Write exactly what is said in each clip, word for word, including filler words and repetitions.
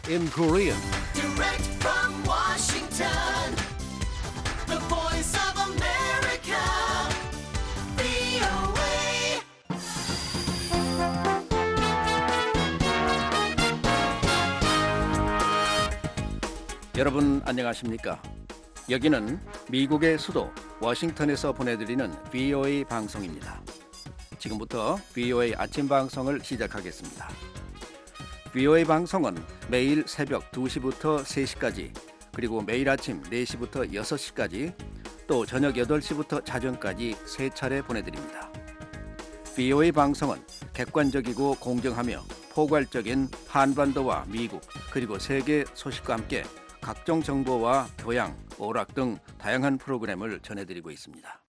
in Korean. Direct from Washington, the voice of America, 브이오에이. 여러분 안녕하십니까? 여기는 미국의 수도 워싱턴에서 보내드리는 브이오에이 방송입니다. 지금부터 브이오에이 아침 방송을 시작하겠습니다. 브이오에이 방송은 매일 새벽 두 시부터 세 시까지, 그리고 매일 아침 네 시부터 여섯 시까지, 또 저녁 여덟 시부터 자정까지 세 차례 보내드립니다. 브이오에이 방송은 객관적이고 공정하며 포괄적인 한반도와 미국 그리고 세계 소식과 함께 각종 정보와 교양, 오락 등 다양한 프로그램을 전해드리고 있습니다.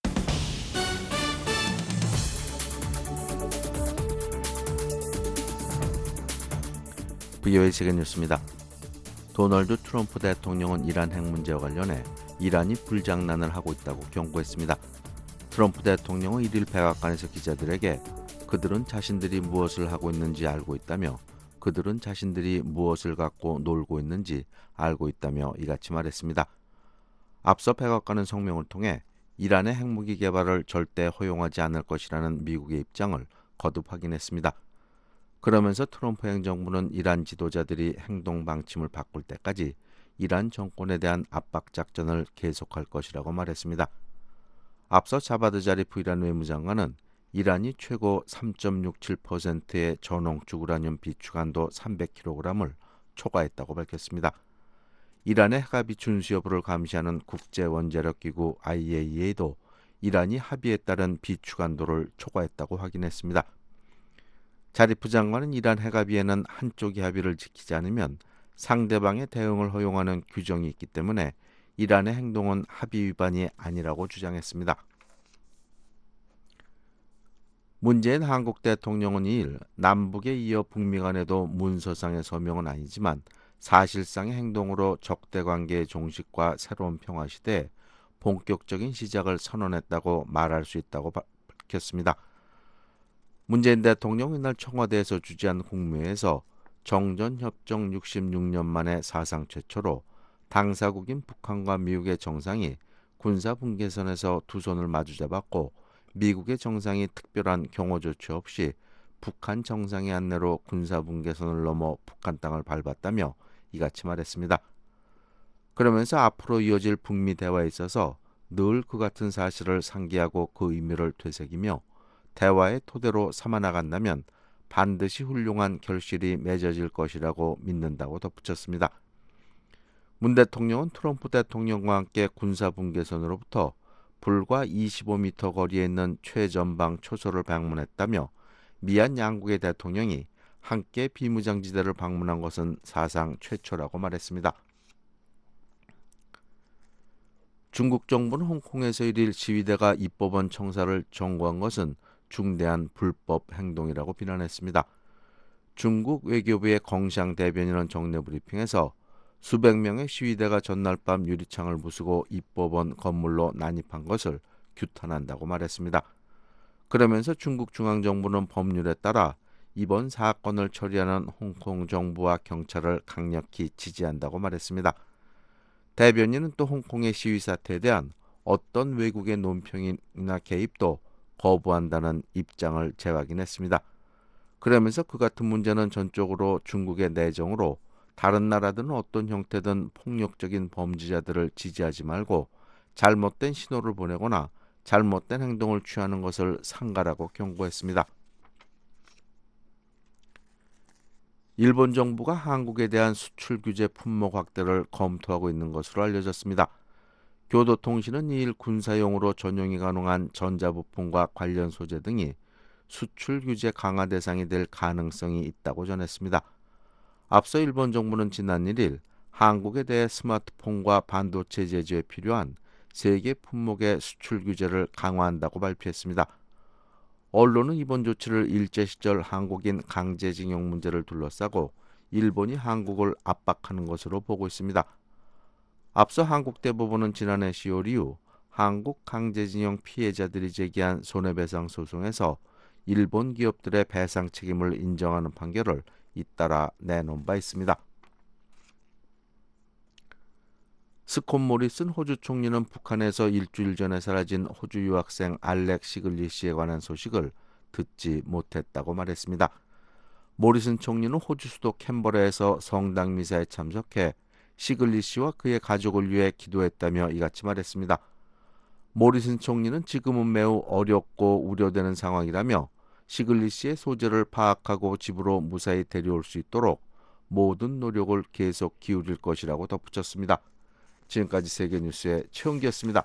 브이오에이 세계 뉴스입니다. 도널드 트럼프 대통령은 이란 핵 문제와 관련해 이란이 불장난을 하고 있다고 경고했습니다. 트럼프 대통령은 일일 백악관에서 기자들에게 그들은 자신들이 무엇을 하고 있는지 알고 있다며 그들은 자신들이 무엇을 갖고 놀고 있는지 알고 있다며 이같이 말했습니다. 앞서 백악관은 성명을 통해 이란의 핵무기 개발을 절대 허용하지 않을 것이라는 미국의 입장을 거듭 확인했습니다. 그러면서 트럼프 행정부는 이란 지도자들이 행동 방침을 바꿀 때까지 이란 정권에 대한 압박 작전을 계속할 것이라고 말했습니다. 앞서 자바드 자리프 이란 외무장관은 이란이 최고 삼 점 육칠 퍼센트의 전홍축 우라늄 비축한도 삼백 킬로그램을 초과했다고 밝혔습니다. 이란의 핵합의 준수 여부를 감시하는 국제원자력기구 아이에이이에이도 이란이 합의에 따른 비축한도를 초과했다고 확인했습니다. 자리프 장관은 이란 핵합의에는 한쪽이 합의를 지키지 않으면 상대방의 대응을 허용하는 규정이 있기 때문에 이란의 행동은 합의 위반이 아니라고 주장했습니다. 문재인 한국 대통령은 이일 남북에 이어 북미 간에도 문서상의 서명은 아니지만 사실상의 행동으로 적대관계의 종식과 새로운 평화시대에 본격적인 시작을 선언했다고 말할 수 있다고 밝혔습니다. 문재인 대통령은 이날 청와대에서 주재한 국무회에서 정전협정 육십육 년 만에 사상 최초로 당사국인 북한과 미국의 정상이 군사분계선에서 두 손을 마주잡았고 미국의 정상이 특별한 경호 조치 없이 북한 정상의 안내로 군사분계선을 넘어 북한 땅을 밟았다며 이같이 말했습니다. 그러면서 앞으로 이어질 북미 대화에 있어서 늘 그 같은 사실을 상기하고 그 의미를 되새기며 대화의 토대로 삼아나간다면 반드시 훌륭한 결실이 맺어질 것이라고 믿는다고 덧붙였습니다. 문 대통령은 트럼프 대통령과 함께 군사분계선으로부터 불과 이십오 미터 거리에 있는 최전방 초소를 방문했다며 미얀 양국의 대통령이 함께 비무장지대를 방문한 것은 사상 최초라고 말했습니다. 중국 정부는 홍콩에서 일일 시위대가 입법원 청사를 점거한 것은 중대한 불법 행동이라고 비난했습니다. 중국 외교부의 공샹 대변인은 정례 브리핑에서 수백 명의 시위대가 전날 밤 유리창을 부수고 입법원 건물로 난입한 것을 규탄한다고 말했습니다. 그러면서 중국 중앙정부는 법률에 따라 이번 사건을 처리하는 홍콩 정부와 경찰을 강력히 지지한다고 말했습니다. 대변인은 또 홍콩의 시위 사태에 대한 어떤 외국의 논평이나 개입도 거부한다는 입장을 재확인했습니다. 그러면서 그 같은 문제는 전적으로 중국의 내정으로 다른 나라들은 어떤 형태든 폭력적인 범죄자들을 지지하지 말고 잘못된 신호를 보내거나 잘못된 행동을 취하는 것을 삼가라고 경고했습니다. 일본 정부가 한국에 대한 수출 규제 품목 확대를 검토하고 있는 것으로 알려졌습니다. 교도통신은 이일 군사용으로 전용이 가능한 전자부품과 관련 소재 등이 수출 규제 강화 대상이 될 가능성이 있다고 전했습니다. 앞서 일본 정부는 지난 일일 한국에 대해 스마트폰과 반도체 제조에 필요한 세계 품목의 수출 규제를 강화한다고 발표했습니다. 언론은 이번 조치를 일제시절 한국인 강제징용 문제를 둘러싸고 일본이 한국을 압박하는 것으로 보고 있습니다. 앞서 한국 대법원은 지난해 시월 이후 한국 강제징용 피해자들이 제기한 손해배상 소송에서 일본 기업들의 배상 책임을 인정하는 판결을 잇따라 내놓은 바 있습니다. 스콧 모리슨 호주 총리는 북한에서 일주일 전에 사라진 호주 유학생 알렉 시글리시에 관한 소식을 듣지 못했다고 말했습니다. 모리슨 총리는 호주 수도 캔버라에서 성당 미사에 참석해 시글리시와 그의 가족을 위해 기도했다며 이같이 말했습니다. 모리슨 총리는 지금은 매우 어렵고 우려되는 상황이라며 시글리시의 소재를 파악하고 집으로 무사히 데려올 수 있도록 모든 노력을 계속 기울일 것이라고 덧붙였습니다. 지금까지 세계뉴스의 최은기였습니다.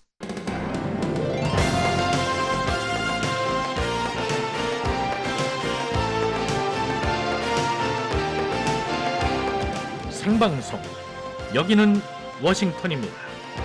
생방송 여기는 워싱턴입니다.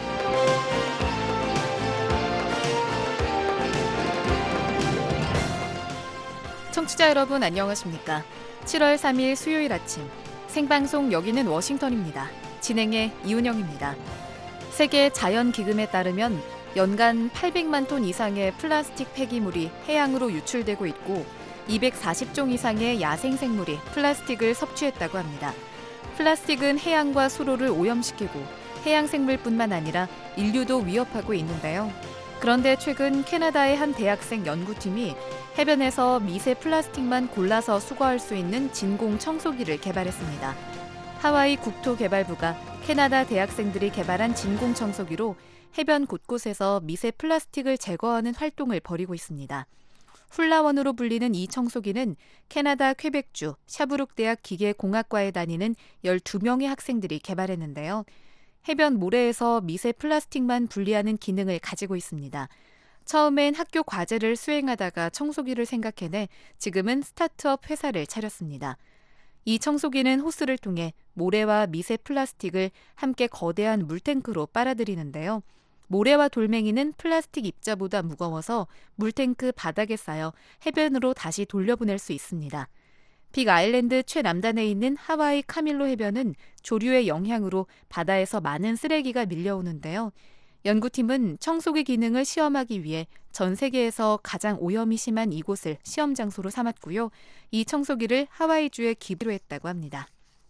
청취자 여러분 안녕하십니까? 칠월 삼일 수요일 아침 생방송 여기는 워싱턴입니다. 진행의 이은영입니다. 세계 자연기금에 따르면 연간 팔백만 톤 이상의 플라스틱 폐기물이 해양으로 유출되고 있고 이백사십 종 이상의 야생생물이 플라스틱을 섭취했다고 합니다. 플라스틱은 해양과 수로를 오염시키고 해양생물뿐만 아니라 인류도 위협하고 있는데요. 그런데 최근 캐나다의 한 대학생 연구팀이 해변에서 미세 플라스틱만 골라서 수거할 수 있는 진공 청소기를 개발했습니다. 하와이 국토개발부가 캐나다 대학생들이 개발한 진공 청소기로 해변 곳곳에서 미세 플라스틱을 제거하는 활동을 벌이고 있습니다. 훌라원으로 불리는 이 청소기는 캐나다 퀘벡주 샤브룩 대학 기계공학과에 다니는 열두 명의 학생들이 개발했는데요. 해변 모래에서 미세 플라스틱만 분리하는 기능을 가지고 있습니다. 처음엔 학교 과제를 수행하다가 청소기를 생각해내 지금은 스타트업 회사를 차렸습니다. 이 청소기는 호스를 통해 모래와 미세 플라스틱을 함께 거대한 물탱크로 빨아들이는데요. 모래와 돌멩이는 플라스틱 입자보다 무거워서 물탱크 바닥에 쌓여 해변으로 다시 돌려보낼 수 있습니다. 빅아일랜드 최남단에 있는 하와이 카밀로 해변은 조류의 영향으로 바다에서 많은 쓰레기가 밀려오는데요. 연구팀은 청소기 기능을 시험하기 위해 전 세계에서 가장 오염이 심한 이곳을 시험 장소로 삼았고요. 이 청소기를 하와이주에 기부로 했다고 합니다.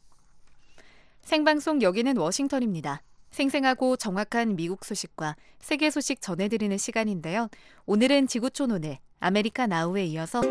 생방송 여기는 워싱턴입니다. 생생하고 정확한 미국 소식과 세계 소식 전해드리는 시간인데요. 오늘은 지구촌 오늘 아메리카 나우에 이어서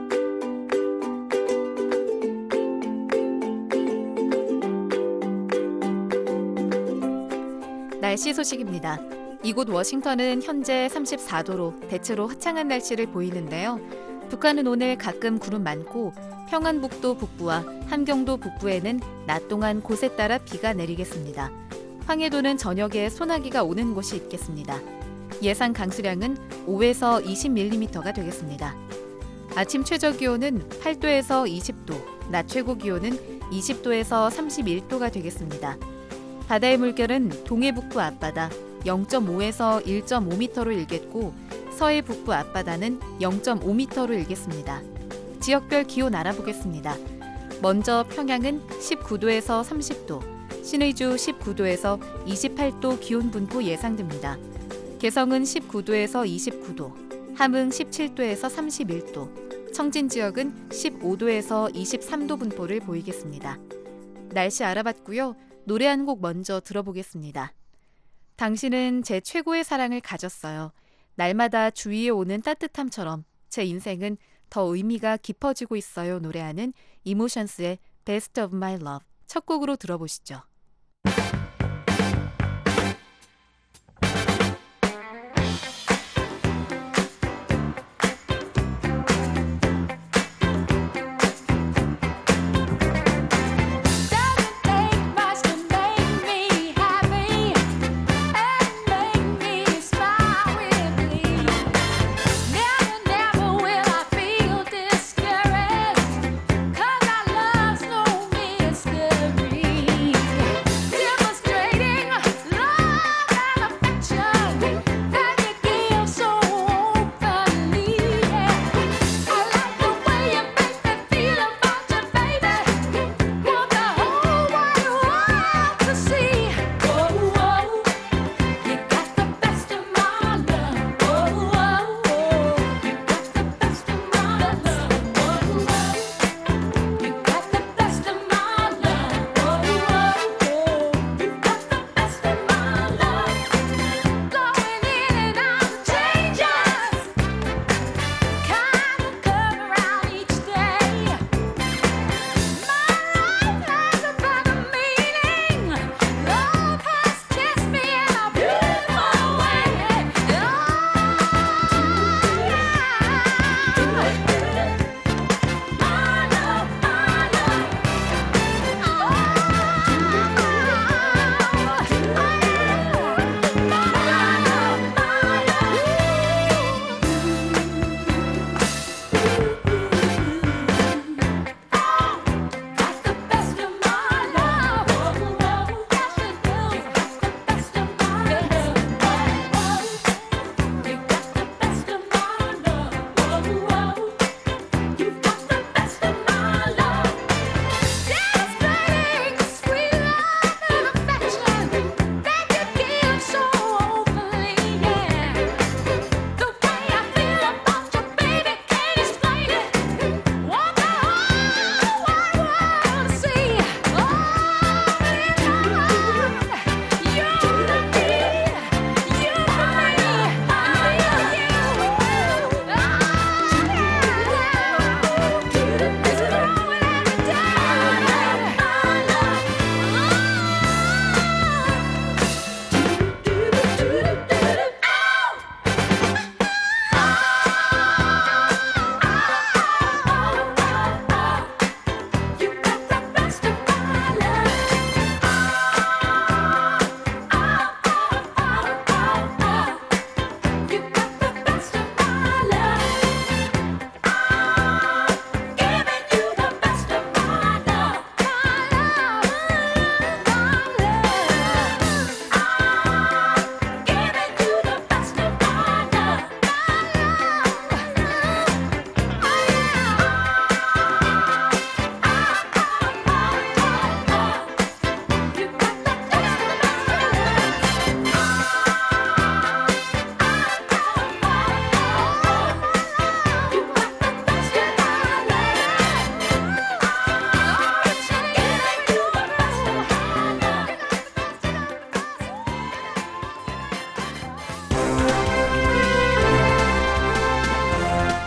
날씨 소식입니다. 이곳 워싱턴은 현재 삼십사 도로 대체로 화창한 날씨를 보이는데요. 북한은 오늘 가끔 구름 많고 평안북도 북부와 함경도 북부에는 낮 동안 곳에 따라 비가 내리겠습니다. 황해도는 저녁에 소나기가 오는 곳이 있겠습니다. 예상 강수량은 오에서 이십 밀리미터가 되겠습니다. 아침 최저 기온은 팔 도에서 이십 도, 낮 최고 기온은 이십 도에서 삼십일 도가 되겠습니다. 바다의 물결은 동해 북부 앞바다 영 점 오에서 일 점 오 미터로 일겠고 서해 북부 앞바다는 영 점 오 미터로 일겠습니다. 지역별 기온 알아보겠습니다. 먼저 평양은 십구 도에서 삼십 도, 신의주 십구 도에서 이십팔 도 기온 분포 예상됩니다. 개성은 십구 도에서 이십구 도, 함흥 십칠 도에서 삼십일 도, 청진 지역은 십오 도에서 이십삼 도 분포를 보이겠습니다. 날씨 알아봤고요. 노래 한 곡 먼저 들어보겠습니다. 당신은 제 최고의 사랑을 가졌어요. 날마다 주위에 오는 따뜻함처럼 제 인생은 더 의미가 깊어지고 있어요. 노래하는 이모션스의 Best of My Love 첫 곡으로 들어보시죠.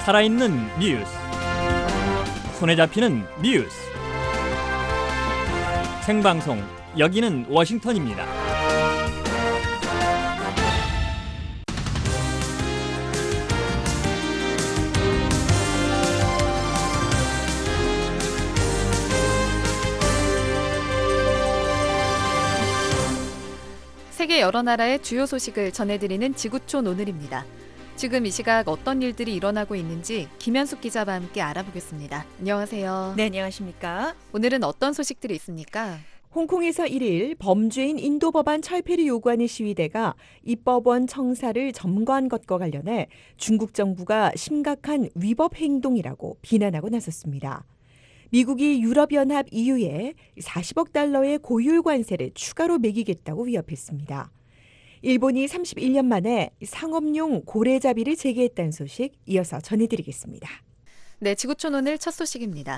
살아있는 뉴스, 손에 잡히는 뉴스, 생방송 여기는 워싱턴입니다. 세계 여러 나라의 주요 소식을 전해드리는 지구촌 오늘입니다. 지금 이 시각 어떤 일들이 일어나고 있는지 김현숙 기자와 함께 알아보겠습니다. 안녕하세요. 네, 안녕하십니까? 오늘은 어떤 소식들이 있습니까? 홍콩에서 일 일 범죄인 인도 법안 철폐를 요구하는 시위대가 입법원 청사를 점거한 것과 관련해 중국 정부가 심각한 위법 행동이라고 비난하고 나섰습니다. 미국이 유럽연합 이유에 사십억 달러의 고율 관세를 추가로 매기겠다고 위협했습니다. 일본이 삼십일 년 만에 상업용 고래잡이를 재개했다는 소식 이어서 전해드리겠습니다. 네, 지구촌 오늘 첫 소식입니다.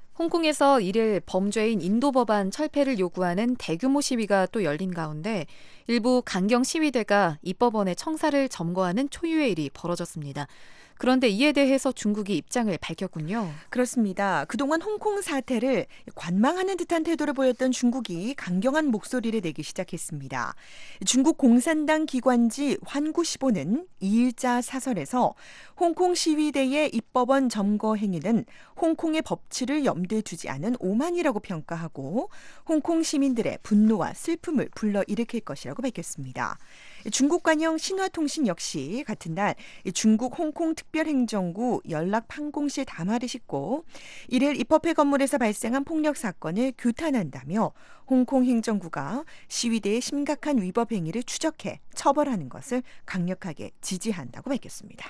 홍콩에서 일 일 범죄인 인도 법안 철폐를 요구하는 대규모 시위가 또 열린 가운데 일부 강경 시위대가 입법원의 청사를 점거하는 초유의 일이 벌어졌습니다. 그런데 이에 대해서 중국이 입장을 밝혔군요. 그렇습니다. 그동안 홍콩 사태를 관망하는 듯한 태도를 보였던 중국이 강경한 목소리를 내기 시작했습니다. 중국 공산당 기관지 환구시보는 이 일자 사설에서 홍콩 시위대의 입법원 점거 행위는 홍콩의 법치를 염두에 두지 않은 오만이라고 평가하고 홍콩 시민들의 분노와 슬픔을 불러일으킬 것이라고 밝혔습니다. 중국 관영 신화통신 역시 같은 날 중국 홍콩 특별행정구 연락판공실 담화를 싣고 이를 입법회 건물에서 발생한 폭력 사건을 규탄한다며 홍콩 행정구가 시위대의 심각한 위법 행위를 추적해 처벌하는 것을 강력하게 지지한다고 밝혔습니다.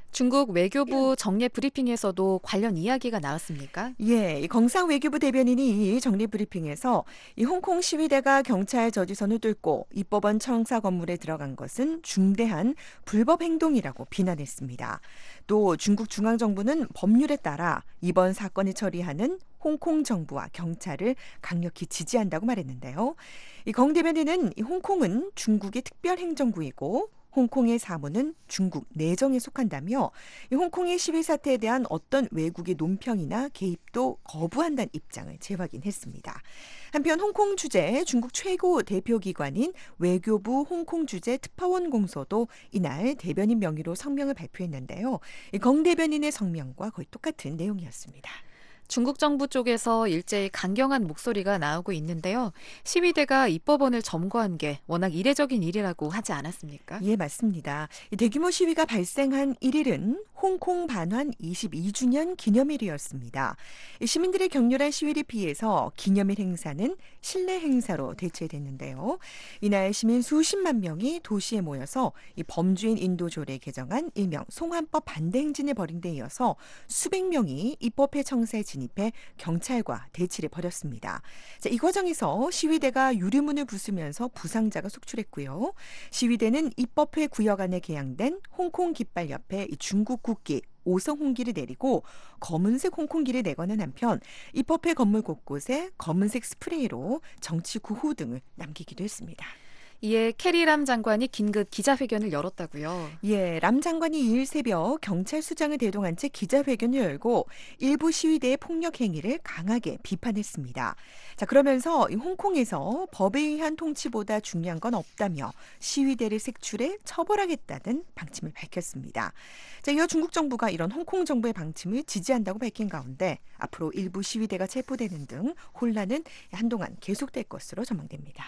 중국 외교부 정례 브리핑에서도 관련 이야기가 나왔습니까? 예, 이 경상 외교부 대변인이 이 정례 브리핑에서 이 홍콩 시위대가 경찰 저지선을 뚫고 입법원 청사 건물에 들어간 것은 중대한 불법 행동이라고 비난했습니다. 또 중국 중앙정부는 법률에 따라 이번 사건을 처리하는 홍콩 정부와 경찰을 강력히 지지한다고 말했는데요. 이 경 대변인은 이 홍콩은 중국의 특별행정구이고 홍콩의 사무는 중국 내정에 속한다며 이 홍콩의 시위 사태에 대한 어떤 외국의 논평이나 개입도 거부한다는 입장을 재확인했습니다. 한편 홍콩 주재 중국 최고 대표기관인 외교부 홍콩 주재 특파원 공소도 이날 대변인 명의로 성명을 발표했는데요. 이 경 대변인의 성명과 거의 똑같은 내용이었습니다. 중국 정부 쪽에서 일제히 강경한 목소리가 나오고 있는데요. 시위대가 입법원을 점거한 게 워낙 이례적인 일이라고 하지 않았습니까? 예, 맞습니다. 이 대규모 시위가 발생한 일 일은 홍콩 반환 이십이 주년 기념일이었습니다. 이 시민들의 격렬한 시위를 피해서 기념일 행사는 실내 행사로 대체됐는데요. 이날 시민 수십만 명이 도시에 모여서 이 범죄인 인도조례 개정안 일명 송환법 반대 행진을 벌인 데 이어서 수백 명이 입법회 청사에 진입해 경찰과 대치를 벌였습니다. 자, 이 과정에서 시위대가 유리문을 부수면서 부상자가 속출했고요. 시위대는 입법회 구역 안에 개양된 홍콩 깃발 옆에 중국 국기 오성 홍기를 내리고 검은색 홍콩기를 내거는 한편 입법회 건물 곳곳에 검은색 스프레이로 정치 구호 등을 남기기도 했습니다. 이에 캐리 람 장관이 긴급 기자회견을 열었다고요. 예, 람 장관이 이 일 새벽 경찰 수장을 대동한 채 기자회견을 열고 일부 시위대의 폭력 행위를 강하게 비판했습니다. 자, 그러면서 이 홍콩에서 법에 의한 통치보다 중요한 건 없다며 시위대를 색출해 처벌하겠다는 방침을 밝혔습니다. 자, 이어 중국 정부가 이런 홍콩 정부의 방침을 지지한다고 밝힌 가운데 앞으로 일부 시위대가 체포되는 등 혼란은 한동안 계속될 것으로 전망됩니다.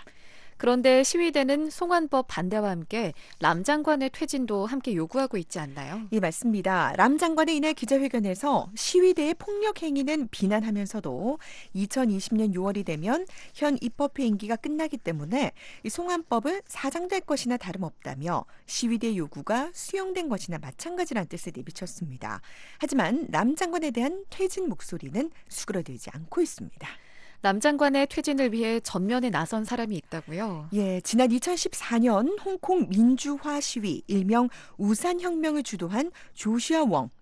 그런데 시위대는 송환법 반대와 함께 람 장관의 퇴진도 함께 요구하고 있지 않나요? 예, 맞습니다. 람 장관의 이날 기자회견에서 시위대의 폭력 행위는 비난하면서도 이천이십 년 유월이 되면 현 입법회 임기가 끝나기 때문에 이 송환법을 사장될 것이나 다름없다며 시위대 요구가 수용된 것이나 마찬가지라는 뜻을 내비쳤습니다. 하지만 람 장관에 대한 퇴진 목소리는 수그러들지 않고 있습니다. 람 장관의 퇴진을 위해 전면에 나선 사람이 있다고요? 예, 지난 이천십사 년 홍콩 민주화 시위 일명 우산혁명을 주도한 조슈아 웡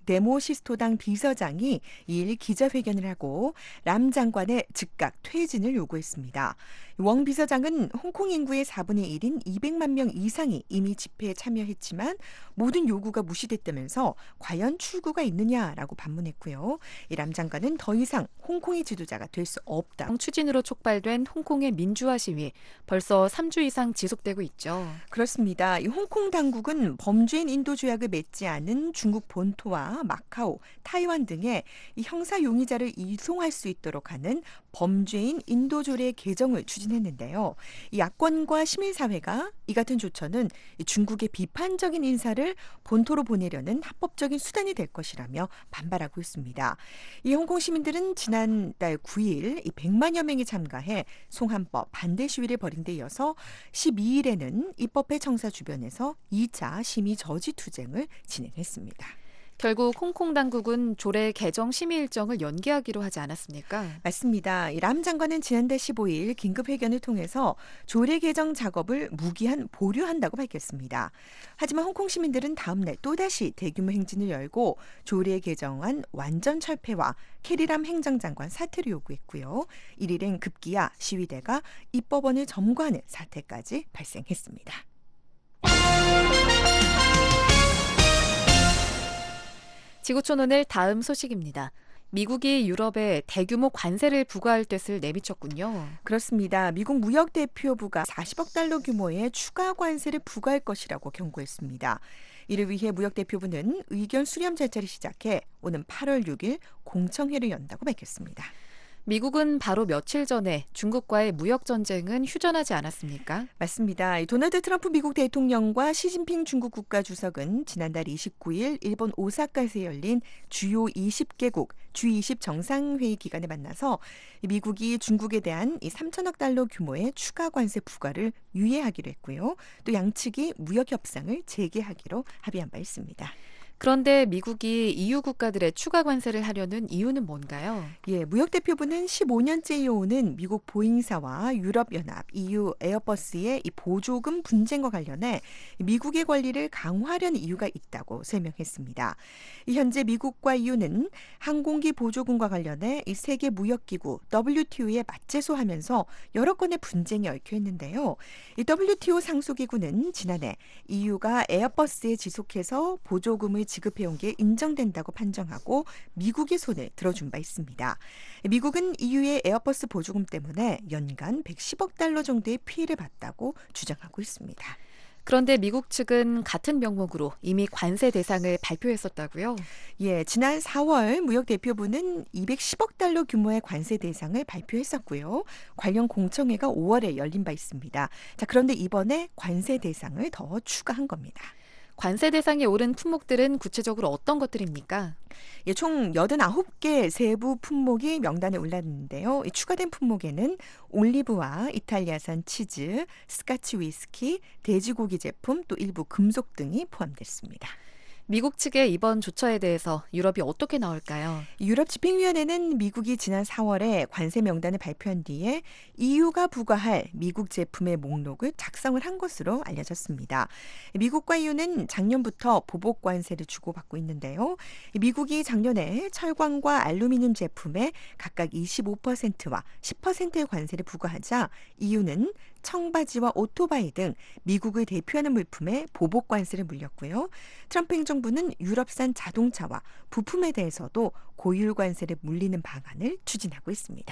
데모시스토당 비서장이 이일 기자회견을 하고 람 장관의 즉각 퇴진을 요구했습니다. 웡 비서장은 홍콩 인구의 사분의 일인 이백만 명 이상이 이미 집회에 참여했지만 모든 요구가 무시됐다면서 과연 출구가 있느냐라고 반문했고요. 이 람 장관은 더 이상 홍콩의 지도자가 될 수 없다. 추진으로 촉발된 홍콩의 민주화 시위 벌써 삼 주 이상 지속되고 있죠. 그렇습니다. 이 홍콩 당국은 범죄인 인도 조약을 맺지 않은 중국 본토와 마카오, 타이완 등에 이 형사 용의자를 이송할 수 있도록 하는 범죄인 인도 조례 개정을 추진했는데요. 이 야권과 시민사회가 이 같은 조처는 이 중국의 비판적인 인사를 본토로 보내려는 합법적인 수단이 될 것이라며 반발하고 있습니다. 이 홍콩 시민들은 지난달 구일 이 백만여 명이 참가해 송환법 반대 시위를 벌인 데 이어서 십이일에는 입법회 청사 주변에서 이 차 심의 저지 투쟁을 진행했습니다. 결국 홍콩 당국은 조례 개정 심의 일정을 연기하기로 하지 않았습니까? 맞습니다. 이 람 장관은 지난달 십오일 긴급회견을 통해서 조례 개정 작업을 무기한 보류한다고 밝혔습니다. 하지만 홍콩 시민들은 다음 날 또다시 대규모 행진을 열고 조례 개정안 완전 철폐와 캐리람 행정장관 사퇴를 요구했고요. 일일엔 급기야 시위대가 입법원을 점거하는 사태까지 발생했습니다. 지구촌 오늘 다음 소식입니다. 미국이 유럽에 대규모 관세를 부과할 뜻을 내비쳤군요. 그렇습니다. 미국 무역대표부가 사십억 달러 규모의 추가 관세를 부과할 것이라고 경고했습니다. 이를 위해 무역대표부는 의견 수렴 절차를 시작해 오는 팔월 육일 공청회를 연다고 밝혔습니다. 미국은 바로 며칠 전에 중국과의 무역 전쟁은 휴전하지 않았습니까? 맞습니다. 도널드 트럼프 미국 대통령과 시진핑 중국 국가주석은 지난달 이십구일 일본 오사카에서 열린 주요 이십 개국 지 이십 정상회의 기간에 만나서 미국이 중국에 대한 이 삼천억 달러 규모의 추가 관세 부과를 유예하기로 했고요. 또 양측이 무역 협상을 재개하기로 합의한 바 있습니다. 그런데 미국이 이유 국가들의 추가 관세를 하려는 이유는 뭔가요? 예, 무역대표부는 십오년째 이어오는 미국 보잉사와 유럽연합, 이유 에어버스의 이 보조금 분쟁과 관련해 미국의 권리를 강화하려는 이유가 있다고 설명했습니다. 현재 미국과 이유는 항공기 보조금과 관련해 이 세계 무역기구 더블유티오에 맞제소하면서 여러 건의 분쟁이 얽혀 있는데요. 이 더블유티오 상소기구는 지난해 이유가 에어버스에 지속해서 보조금을 지급해온 게 인정된다고 판정하고 미국의 손을 들어준 바 있습니다. 미국은 이유의 에어버스 보조금 때문에 연간 백십억 달러 정도의 피해를 봤다고 주장하고 있습니다. 그런데 미국 측은 같은 명목으로 이미 관세 대상을 발표했었다고요? 예, 지난 사월 무역대표부는 이백십억 달러 규모의 관세 대상을 발표했었고요. 관련 공청회가 오월에 열린 바 있습니다. 자, 그런데 이번에 관세 대상을 더 추가한 겁니다. 관세 대상에 오른 품목들은 구체적으로 어떤 것들입니까? 예, 총 여든아홉 개 세부 품목이 명단에 올랐는데요. 이 추가된 품목에는 올리브와 이탈리아산 치즈, 스카치 위스키, 돼지고기 제품, 또 일부 금속 등이 포함됐습니다. 미국 측의 이번 조처에 대해서 유럽이 어떻게 나올까요? 유럽집행위원회는 미국이 지난 사월에 관세 명단을 발표한 뒤에 이유가 부과할 미국 제품의 목록을 작성을 한 것으로 알려졌습니다. 미국과 이유는 작년부터 보복 관세를 주고받고 있는데요. 미국이 작년에 철광과 알루미늄 제품에 각각 이십오 퍼센트와 십 퍼센트의 관세를 부과하자 이유는 청바지와 오토바이 등 미국을 대표하는 물품에 보복 관세를 물렸고요. 트럼프 행정부는 유럽산 자동차와 부품에 대해서도 고율 관세를 물리는 방안을 추진하고 있습니다.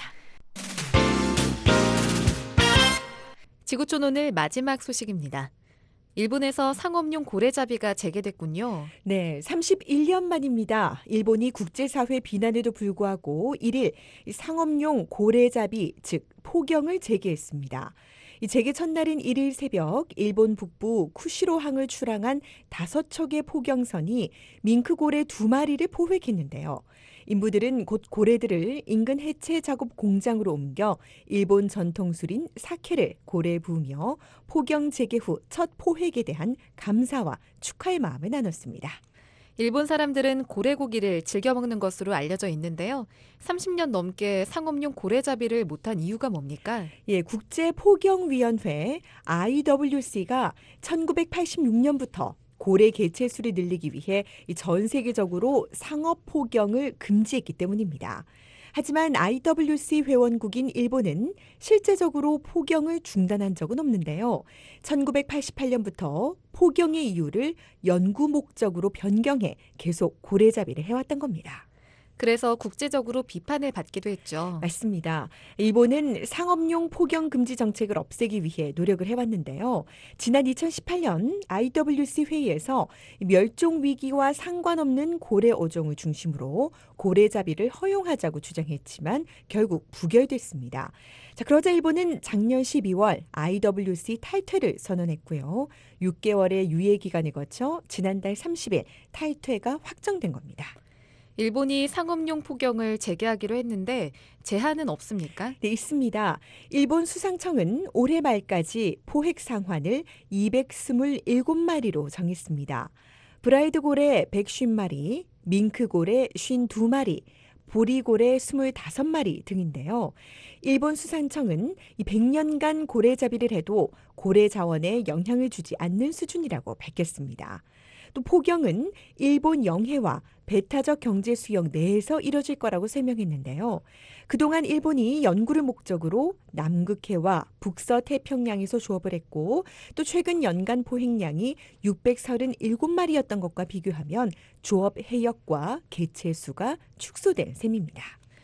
지구촌 오늘 마지막 소식입니다. 일본에서 상업용 고래잡이가 재개됐군요. 네, 삼십일 년 만입니다. 일본이 국제사회 비난에도 불구하고 일일 상업용 고래잡이, 즉 포경을 재개했습니다. 이 재개 첫날인 일일 새벽 일본 북부 쿠시로항을 출항한 다섯 척의 포경선이 밍크고래 두 마리를 포획했는데요. 인부들은 곧 고래들을 인근 해체 작업 공장으로 옮겨 일본 전통술인 사케를 고래에 부으며 포경 재개 후 첫 포획에 대한 감사와 축하의 마음을 나눴습니다. 일본 사람들은 고래고기를 즐겨 먹는 것으로 알려져 있는데요. 삼십 년 넘게 상업용 고래잡이를 못한 이유가 뭡니까? 예, 국제포경위원회 아이더블유씨가 천구백팔십육 년부터 고래 개체수를 늘리기 위해 이 전 세계적으로 상업 포경을 금지했기 때문입니다. 하지만 아이더블유씨 회원국인 일본은 실제적으로 포경을 중단한 적은 없는데요. 천구백팔십팔 년부터 포경의 이유를 연구 목적으로 변경해 계속 고래잡이를 해왔던 겁니다. 그래서 국제적으로 비판을 받기도 했죠. 맞습니다. 일본은 상업용 포경 금지 정책을 없애기 위해 노력을 해왔는데요. 지난 이천십팔 년 아이더블유씨 회의에서 멸종 위기와 상관없는 고래 어종을 중심으로 고래잡이를 허용하자고 주장했지만 결국 부결됐습니다. 자, 그러자 일본은 작년 십이월 아이더블유씨 탈퇴를 선언했고요. 육 개월의 유예 기간을 거쳐 지난달 삼십 일 탈퇴가 확정된 겁니다. 일본이 상업용 포경을 재개하기로 했는데 제한은 없습니까? 네, 있습니다. 일본 수상청은 올해 말까지 포획 상환을 이백이십칠 마리로 정했습니다. 브라이드 고래 백오십 마리, 밍크 고래 오십이 마리, 보리 고래 이십오 마리 등인데요. 일본 수상청은 이 백 년간 고래잡이를 해도 고래 자원에 영향을 주지 않는 수준이라고 밝혔습니다. 또 포경은 일본 영해와 배타적 경제 수역 내에서 이뤄질 거라고 설명했는데요. 그동안 일본이 연구를 목적으로 남극해와 북서태평양에서 조업을 했고 또 최근 연간 포획량이 육백삼십칠 마리였던 것과 비교하면 조업 해역과 개체 수가 축소된 셈입니다.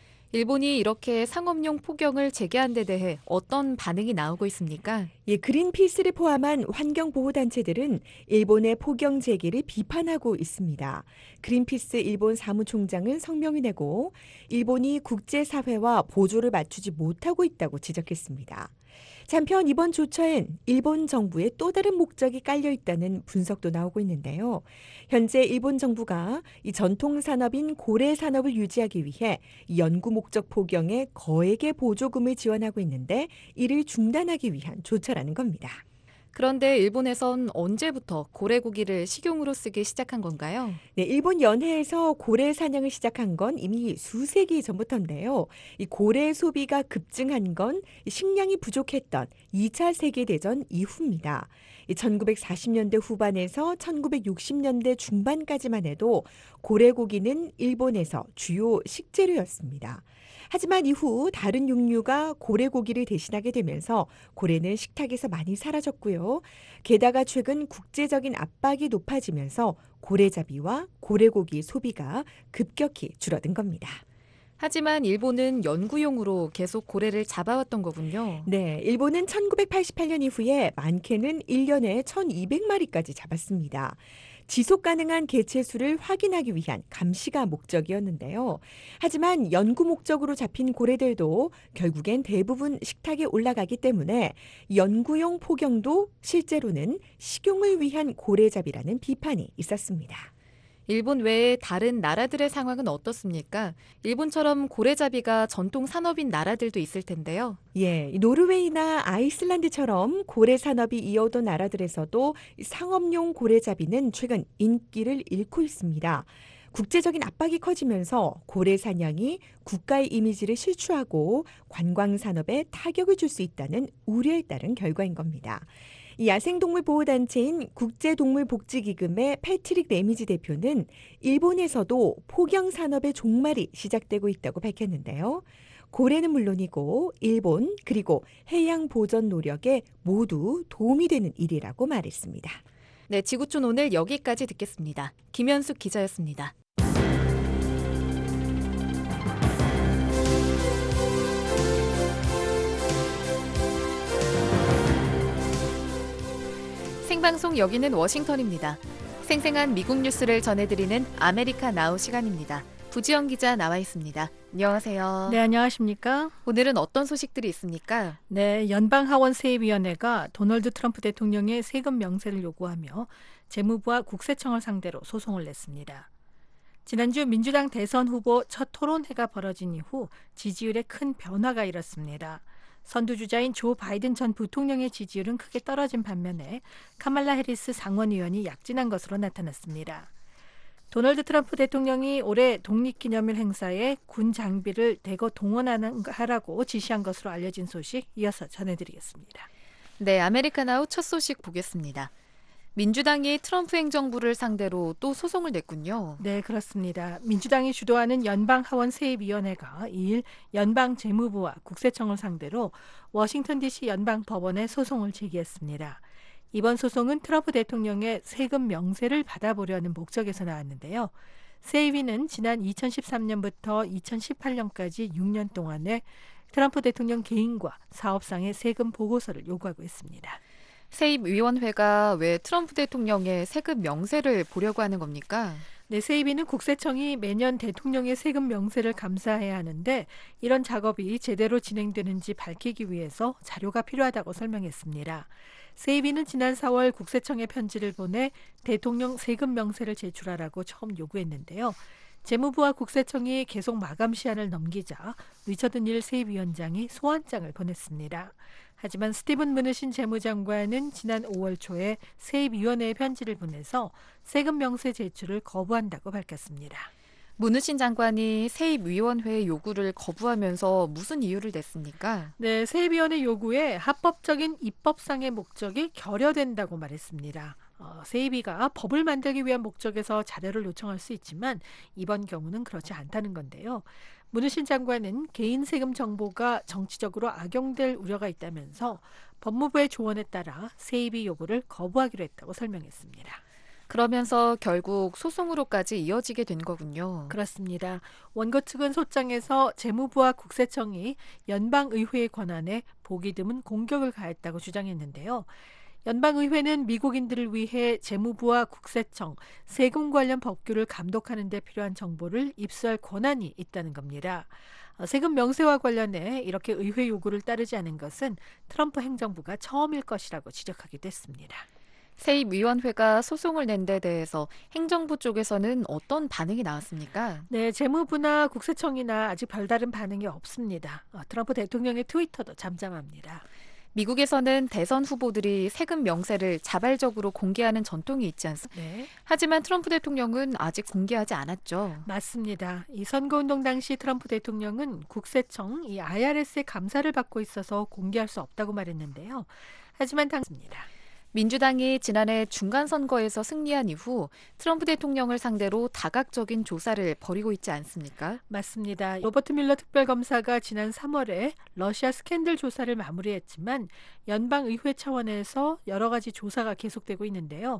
일본이 이렇게 상업용 포경을 재개한 데 대해 어떤 반응이 나오고 있습니까? 예, 그린피스를 포함한 환경보호단체들은 일본의 포경 재개를 비판하고 있습니다. 그린피스 일본 사무총장은 성명을 내고 일본이 국제사회와 보조를 맞추지 못하고 있다고 지적했습니다. 한편 이번 조처엔 일본 정부의 또 다른 목적이 깔려 있다는 분석도 나오고 있는데요. 현재 일본 정부가 이 전통 산업인 고래 산업을 유지하기 위해 연구 목적 포경에 거액의 보조금을 지원하고 있는데 이를 중단하기 위한 조처라는 겁니다. 그런데 일본에선 언제부터 고래고기를 식용으로 쓰기 시작한 건가요? 네, 일본 연해에서 고래 사냥을 시작한 건 이미 수세기 전부터인데요. 이 고래 소비가 급증한 건 식량이 부족했던 이 차 세계대전 이후입니다. 천구백사십 년대 후반에서 천구백육십 년대 중반까지만 해도 고래고기는 일본에서 주요 식재료였습니다. 하지만 이후 다른 육류가 고래고기를 대신하게 되면서 고래는 식탁에서 많이 사라졌고요. 게다가 최근 국제적인 압박이 높아지면서 고래잡이와 고래고기 소비가 급격히 줄어든 겁니다. 하지만 일본은 연구용으로 계속 고래를 잡아왔던 거군요. 네, 일본은 천구백팔십팔 년 이후에 많게는 일 년에 천이백 마리까지 잡았습니다. 지속 가능한 개체 수를 확인하기 위한 감시가 목적이었는데요. 하지만 연구 목적으로 잡힌 고래들도 결국엔 대부분 식탁에 올라가기 때문에 연구용 포경도 실제로는 식용을 위한 고래잡이라는 비판이 있었습니다. 일본 외에 다른 나라들의 상황은 어떻습니까? 일본처럼 고래잡이가 전통 산업인 나라들도 있을 텐데요. 예, 노르웨이나 아이슬란드처럼 고래 산업이 이어오던 나라들에서도 상업용 고래잡이는 최근 인기를 잃고 있습니다. 국제적인 압박이 커지면서 고래 사냥이 국가의 이미지를 실추하고 관광 산업에 타격을 줄 수 있다는 우려에 따른 결과인 겁니다. 이 야생동물보호단체인 국제동물복지기금의 패트릭 레미지 대표는 일본에서도 포경산업의 종말이 시작되고 있다고 밝혔는데요. 고래는 물론이고 일본 그리고 해양 보전 노력에 모두 도움이 되는 일이라고 말했습니다. 네, 지구촌 오늘 여기까지 듣겠습니다. 김현숙 기자였습니다. 생방송 여기는 워싱턴입니다. 생생한 미국 뉴스를 전해드리는 아메리카 나우 시간입니다. 부지영 기자 나와 있습니다. 안녕하세요. 네, 안녕하십니까? 오늘은 어떤 소식들이 있습니까? 네, 연방하원세입위원회가 도널드 트럼프 대통령의 세금 명세를 요구하며 재무부와 국세청을 상대로 소송을 냈습니다. 지난주 민주당 대선 후보 첫 토론회가 벌어진 이후 지지율에 큰 변화가 일었습니다. 선두주자인 조 바이든 전 부통령의 지지율은 크게 떨어진 반면에 카말라 해리스 상원의원이 약진한 것으로 나타났습니다. 도널드 트럼프 대통령이 올해 독립기념일 행사에 군 장비를 대거 동원하라고 지시한 것으로 알려진 소식 이어서 전해드리겠습니다. 네, 아메리카나우 첫 소식 보겠습니다. 민주당이 트럼프 행정부를 상대로 또 소송을 냈군요. 네, 그렇습니다. 민주당이 주도하는 연방하원세입위원회가 이일 연방재무부와 국세청을 상대로 워싱턴 디씨 연방법원에 소송을 제기했습니다. 이번 소송은 트럼프 대통령의 세금 명세를 받아보려는 목적에서 나왔는데요. 세입위는 지난 이천십삼 년부터 이천십팔 년까지 육 년 동안에 트럼프 대통령 개인과 사업상의 세금 보고서를 요구하고 있습니다. 세입위원회가 왜 트럼프 대통령의 세금 명세를 보려고 하는 겁니까? 네, 세입위는 국세청이 매년 대통령의 세금 명세를 감사해야 하는데 이런 작업이 제대로 진행되는지 밝히기 위해서 자료가 필요하다고 설명했습니다. 세입위는 지난 사월 국세청에 편지를 보내 대통령 세금 명세를 제출하라고 처음 요구했는데요. 재무부와 국세청이 계속 마감 시한을 넘기자 리처드 닐 세입위원장이 소환장을 보냈습니다. 하지만 스티븐 무누신 재무장관은 지난 오월 초에 세입위원회에 편지를 보내서 세금 명세 제출을 거부한다고 밝혔습니다. 무누신 장관이 세입위원회의 요구를 거부하면서 무슨 이유를 냈습니까? 네, 세입위원회 요구에 합법적인 입법상의 목적이 결여된다고 말했습니다. 어, 세입위가 법을 만들기 위한 목적에서 자료를 요청할 수 있지만 이번 경우는 그렇지 않다는 건데요. 무누신 장관은 개인 세금 정보가 정치적으로 악용될 우려가 있다면서 법무부의 조언에 따라 세입위 요구를 거부하기로 했다고 설명했습니다. 그러면서 결국 소송으로까지 이어지게 된 거군요. 그렇습니다. 원고 측은 소장에서 재무부와 국세청이 연방의회의 권한에 보기 드문 공격을 가했다고 주장했는데요. 연방의회는 미국인들을 위해 재무부와 국세청, 세금 관련 법규를 감독하는 데 필요한 정보를 입수할 권한이 있다는 겁니다. 세금 명세와 관련해 이렇게 의회 요구를 따르지 않은 것은 트럼프 행정부가 처음일 것이라고 지적하기도 했습니다. 세입위원회가 소송을 낸 데 대해서 행정부 쪽에서는 어떤 반응이 나왔습니까? 네, 재무부나 국세청이나 아직 별다른 반응이 없습니다. 트럼프 대통령의 트위터도 잠잠합니다. 미국에서는 대선 후보들이 세금 명세를 자발적으로 공개하는 전통이 있지 않습니까? 네. 하지만 트럼프 대통령은 아직 공개하지 않았죠. 맞습니다. 이 선거운동 당시 트럼프 대통령은 국세청, 이 아이알에스의 감사를 받고 있어서 공개할 수 없다고 말했는데요. 하지만 당입니다. 민주당이 지난해 중간선거에서 승리한 이후 트럼프 대통령을 상대로 다각적인 조사를 벌이고 있지 않습니까? 맞습니다. 로버트 뮬러 특별검사가 지난 삼월에 러시아 스캔들 조사를 마무리했지만 연방의회 차원에서 여러 가지 조사가 계속되고 있는데요.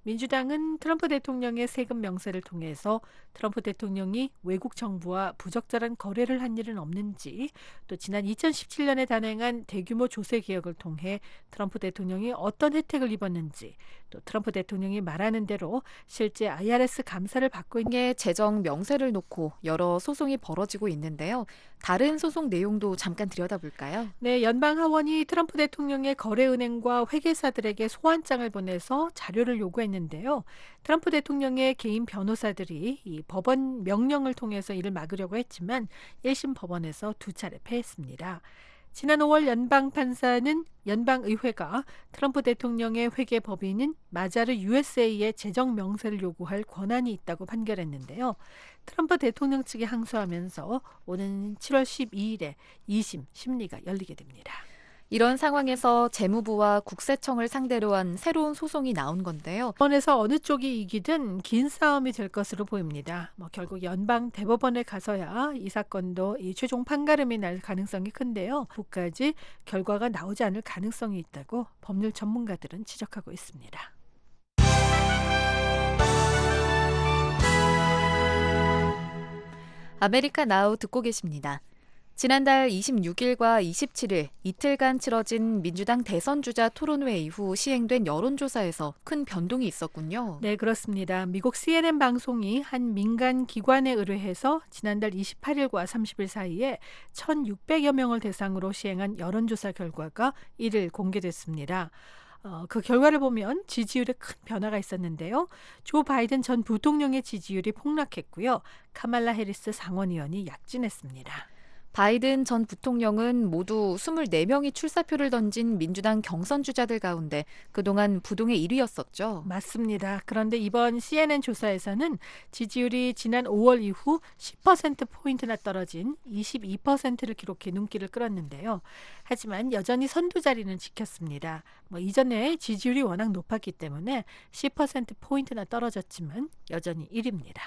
민주당은 트럼프 대통령의 세금 명세를 통해서 트럼프 대통령이 외국 정부와 부적절한 거래를 한 일은 없는지, 또 지난 이천십칠 년에 단행한 대규모 조세 개혁을 통해 트럼프 대통령이 어떤 혜택을 입었는지, 또 트럼프 대통령이 말하는 대로 실제 아이알에스 감사를 받고 있는 게 재정 명세를 놓고 여러 소송이 벌어지고 있는데요. 다른 소송 내용도 잠깐 들여다볼까요? 네, 연방하원이 트럼프 대통령의 거래은행과 회계사들에게 소환장을 보내서 자료를 요구했는데요. 트럼프 대통령의 개인 변호사들이 이 법원 명령을 통해서 이를 막으려고 했지만 일 심 법원에서 두 차례 패했습니다. 지난 오월 연방판사는 연방의회가 트럼프 대통령의 회계법인인 마자르 유에스에이의 재정 명세를 요구할 권한이 있다고 판결했는데요. 트럼프 대통령 측이 항소하면서 오는 칠월 십이일에 이 심 심리가 열리게 됩니다. 이런 상황에서 재무부와 국세청을 상대로 한 새로운 소송이 나온 건데요. 법원에서 어느 쪽이 이기든 긴 싸움이 될 것으로 보입니다. 뭐 결국 연방 대법원에 가서야 이 사건도 이 최종 판가름이 날 가능성이 큰데요. 끝까지 결과가 나오지 않을 가능성이 있다고 법률 전문가들은 지적하고 있습니다. 아메리카 나우 듣고 계십니다. 지난달 이십육일과 이십칠일 이틀간 치러진 민주당 대선 주자 토론회 이후 시행된 여론조사에서 큰 변동이 있었군요. 네, 그렇습니다. 미국 씨엔엔 방송이 한 민간 기관에 의뢰해서 지난달 이십팔일과 삼십일 사이에 천육백여 명을 대상으로 시행한 여론조사 결과가 일일 공개됐습니다. 어, 그 결과를 보면 지지율에 큰 변화가 있었는데요. 조 바이든 전 부통령의 지지율이 폭락했고요. 카말라 해리스 상원의원이 약진했습니다. 바이든 전 부통령은 모두 이십사 명이 출사표를 던진 민주당 경선 주자들 가운데 그동안 부동의 일 위였었죠. 맞습니다. 그런데 이번 씨엔엔 조사에서는 지지율이 지난 오월 이후 십 퍼센트포인트나 떨어진 이십이 퍼센트를 기록해 눈길을 끌었는데요. 하지만 여전히 선두 자리는 지켰습니다. 뭐 이전에 지지율이 워낙 높았기 때문에 십 퍼센트포인트나 떨어졌지만 여전히 일 위입니다.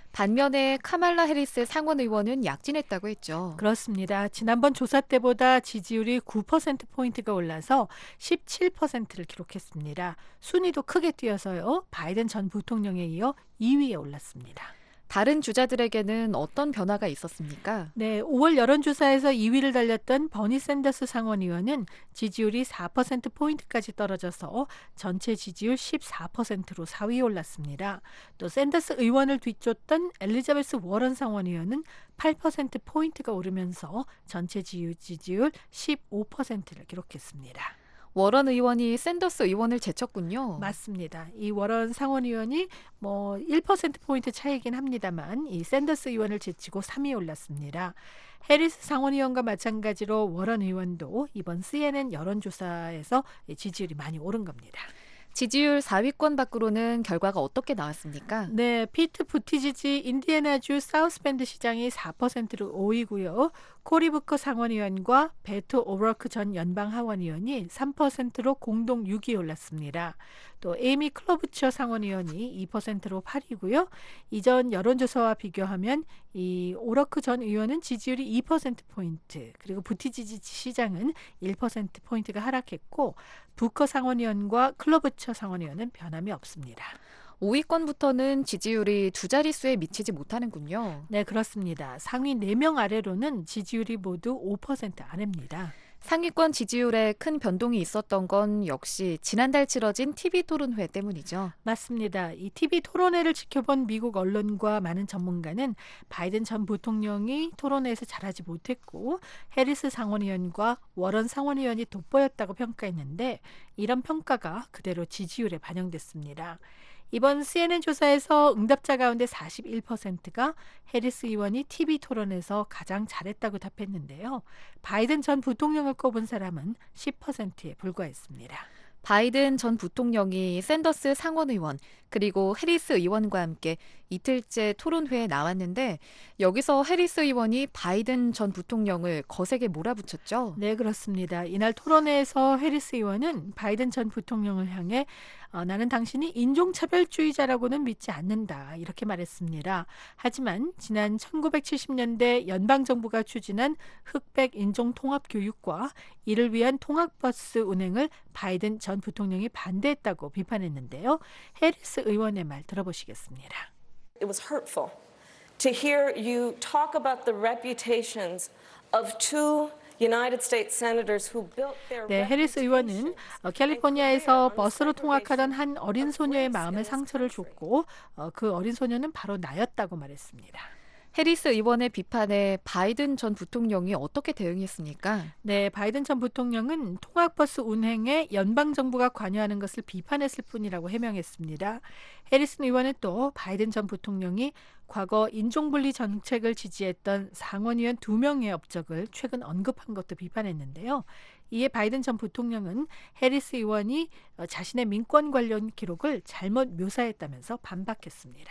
반면에 카말라 해리스 상원 의원은 약진했다고 했죠. 그렇습니다. 지난번 조사 때보다 지지율이 구 퍼센트포인트가 올라서 십칠 퍼센트를 기록했습니다. 순위도 크게 뛰어서요. 바이든 전 부통령에 이어 이 위에 올랐습니다. 다른 주자들에게는 어떤 변화가 있었습니까? 네, 오월 여론조사에서 이 위를 달렸던 버니 샌더스 상원 의원은 지지율이 사 퍼센트포인트까지 떨어져서 전체 지지율 십사 퍼센트로 사 위에 올랐습니다. 또 샌더스 의원을 뒤쫓던 엘리자베스 워런 상원 의원은 팔 퍼센트포인트가 오르면서 전체 지지율, 지지율 십오 퍼센트를 기록했습니다. 워런 의원이 샌더스 의원을 제쳤군요. 맞습니다. 이 워런 상원 의원이 뭐 일 퍼센트포인트 차이긴 합니다만 이 샌더스 의원을 제치고 삼 위에 올랐습니다. 해리스 상원 의원과 마찬가지로 워런 의원도 이번 씨엔엔 여론조사에서 지지율이 많이 오른 겁니다. 지지율 사 위권 밖으로는 결과가 어떻게 나왔습니까? 네, 피트 부티지지 인디애나주 사우스밴드 시장이 사 퍼센트로 오 위고요. 코리 부커 상원의원과 베토 오버크 전 연방 하원의원이 삼 퍼센트로 공동 육 위에 올랐습니다. 또 에이미 클로부처 상원의원이 이 퍼센트로 팔 위고요. 이전 여론조사와 비교하면 이 오러크 전 의원은 지지율이 이 퍼센트포인트, 그리고 부티지지 시장은 일 퍼센트포인트가 하락했고 부커 상원의원과 클로부처 상원의원은 변함이 없습니다. 오 위권부터는 지지율이 두 자릿수에 미치지 못하는군요. 네, 그렇습니다. 상위 네 명 아래로는 지지율이 모두 오 퍼센트 아래입니다. 상위권 지지율에 큰 변동이 있었던 건 역시 지난달 치러진 티비 토론회 때문이죠. 맞습니다. 이 티비 토론회를 지켜본 미국 언론과 많은 전문가는 바이든 전 부통령이 토론회에서 잘하지 못했고 해리스 상원의원과 워런 상원의원이 돋보였다고 평가했는데 이런 평가가 그대로 지지율에 반영됐습니다. 이번 씨엔엔 조사에서 응답자 가운데 사십일 퍼센트가 해리스 의원이 티비 토론에서 가장 잘했다고 답했는데요. 바이든 전 부통령을 꼽은 사람은 십 퍼센트에 불과했습니다. 바이든 전 부통령이 샌더스 상원의원 그리고 해리스 의원과 함께 이틀째 토론회에 나왔는데 여기서 해리스 의원이 바이든 전 부통령을 거세게 몰아붙였죠. 네, 그렇습니다. 이날 토론회에서 해리스 의원은 바이든 전 부통령을 향해 어, 나는 당신이 인종차별주의자라고는 믿지 않는다 이렇게 말했습니다. 하지만 지난 천구백칠십 년대 연방정부가 추진한 흑백 인종통합교육과 이를 위한 통학버스 운행을 바이든 전 부통령이 반대했다고 비판했는데요. 해리스 의원의 말 들어보시겠습니다. It was hurtful to hear you talk about the reputations of two United States senators who built their 네, 해리스 의원은 어, 캘리포니아에서 버스로 통학하던 한 어린 소녀의 마음에 상처를 줬고 어, 그 어린 소녀는 바로 나였다고 말했습니다. 해리스 의원의 비판에 바이든 전 부통령이 어떻게 대응했습니까? 네, 바이든 전 부통령은 통학버스 운행에 연방정부가 관여하는 것을 비판했을 뿐이라고 해명했습니다. 해리슨 의원은 또 바이든 전 부통령이 과거 인종분리 정책을 지지했던 상원의원 두 명의 업적을 최근 언급한 것도 비판했는데요. 이에 바이든 전 부통령은 해리스 의원이 자신의 민권 관련 기록을 잘못 묘사했다면서 반박했습니다.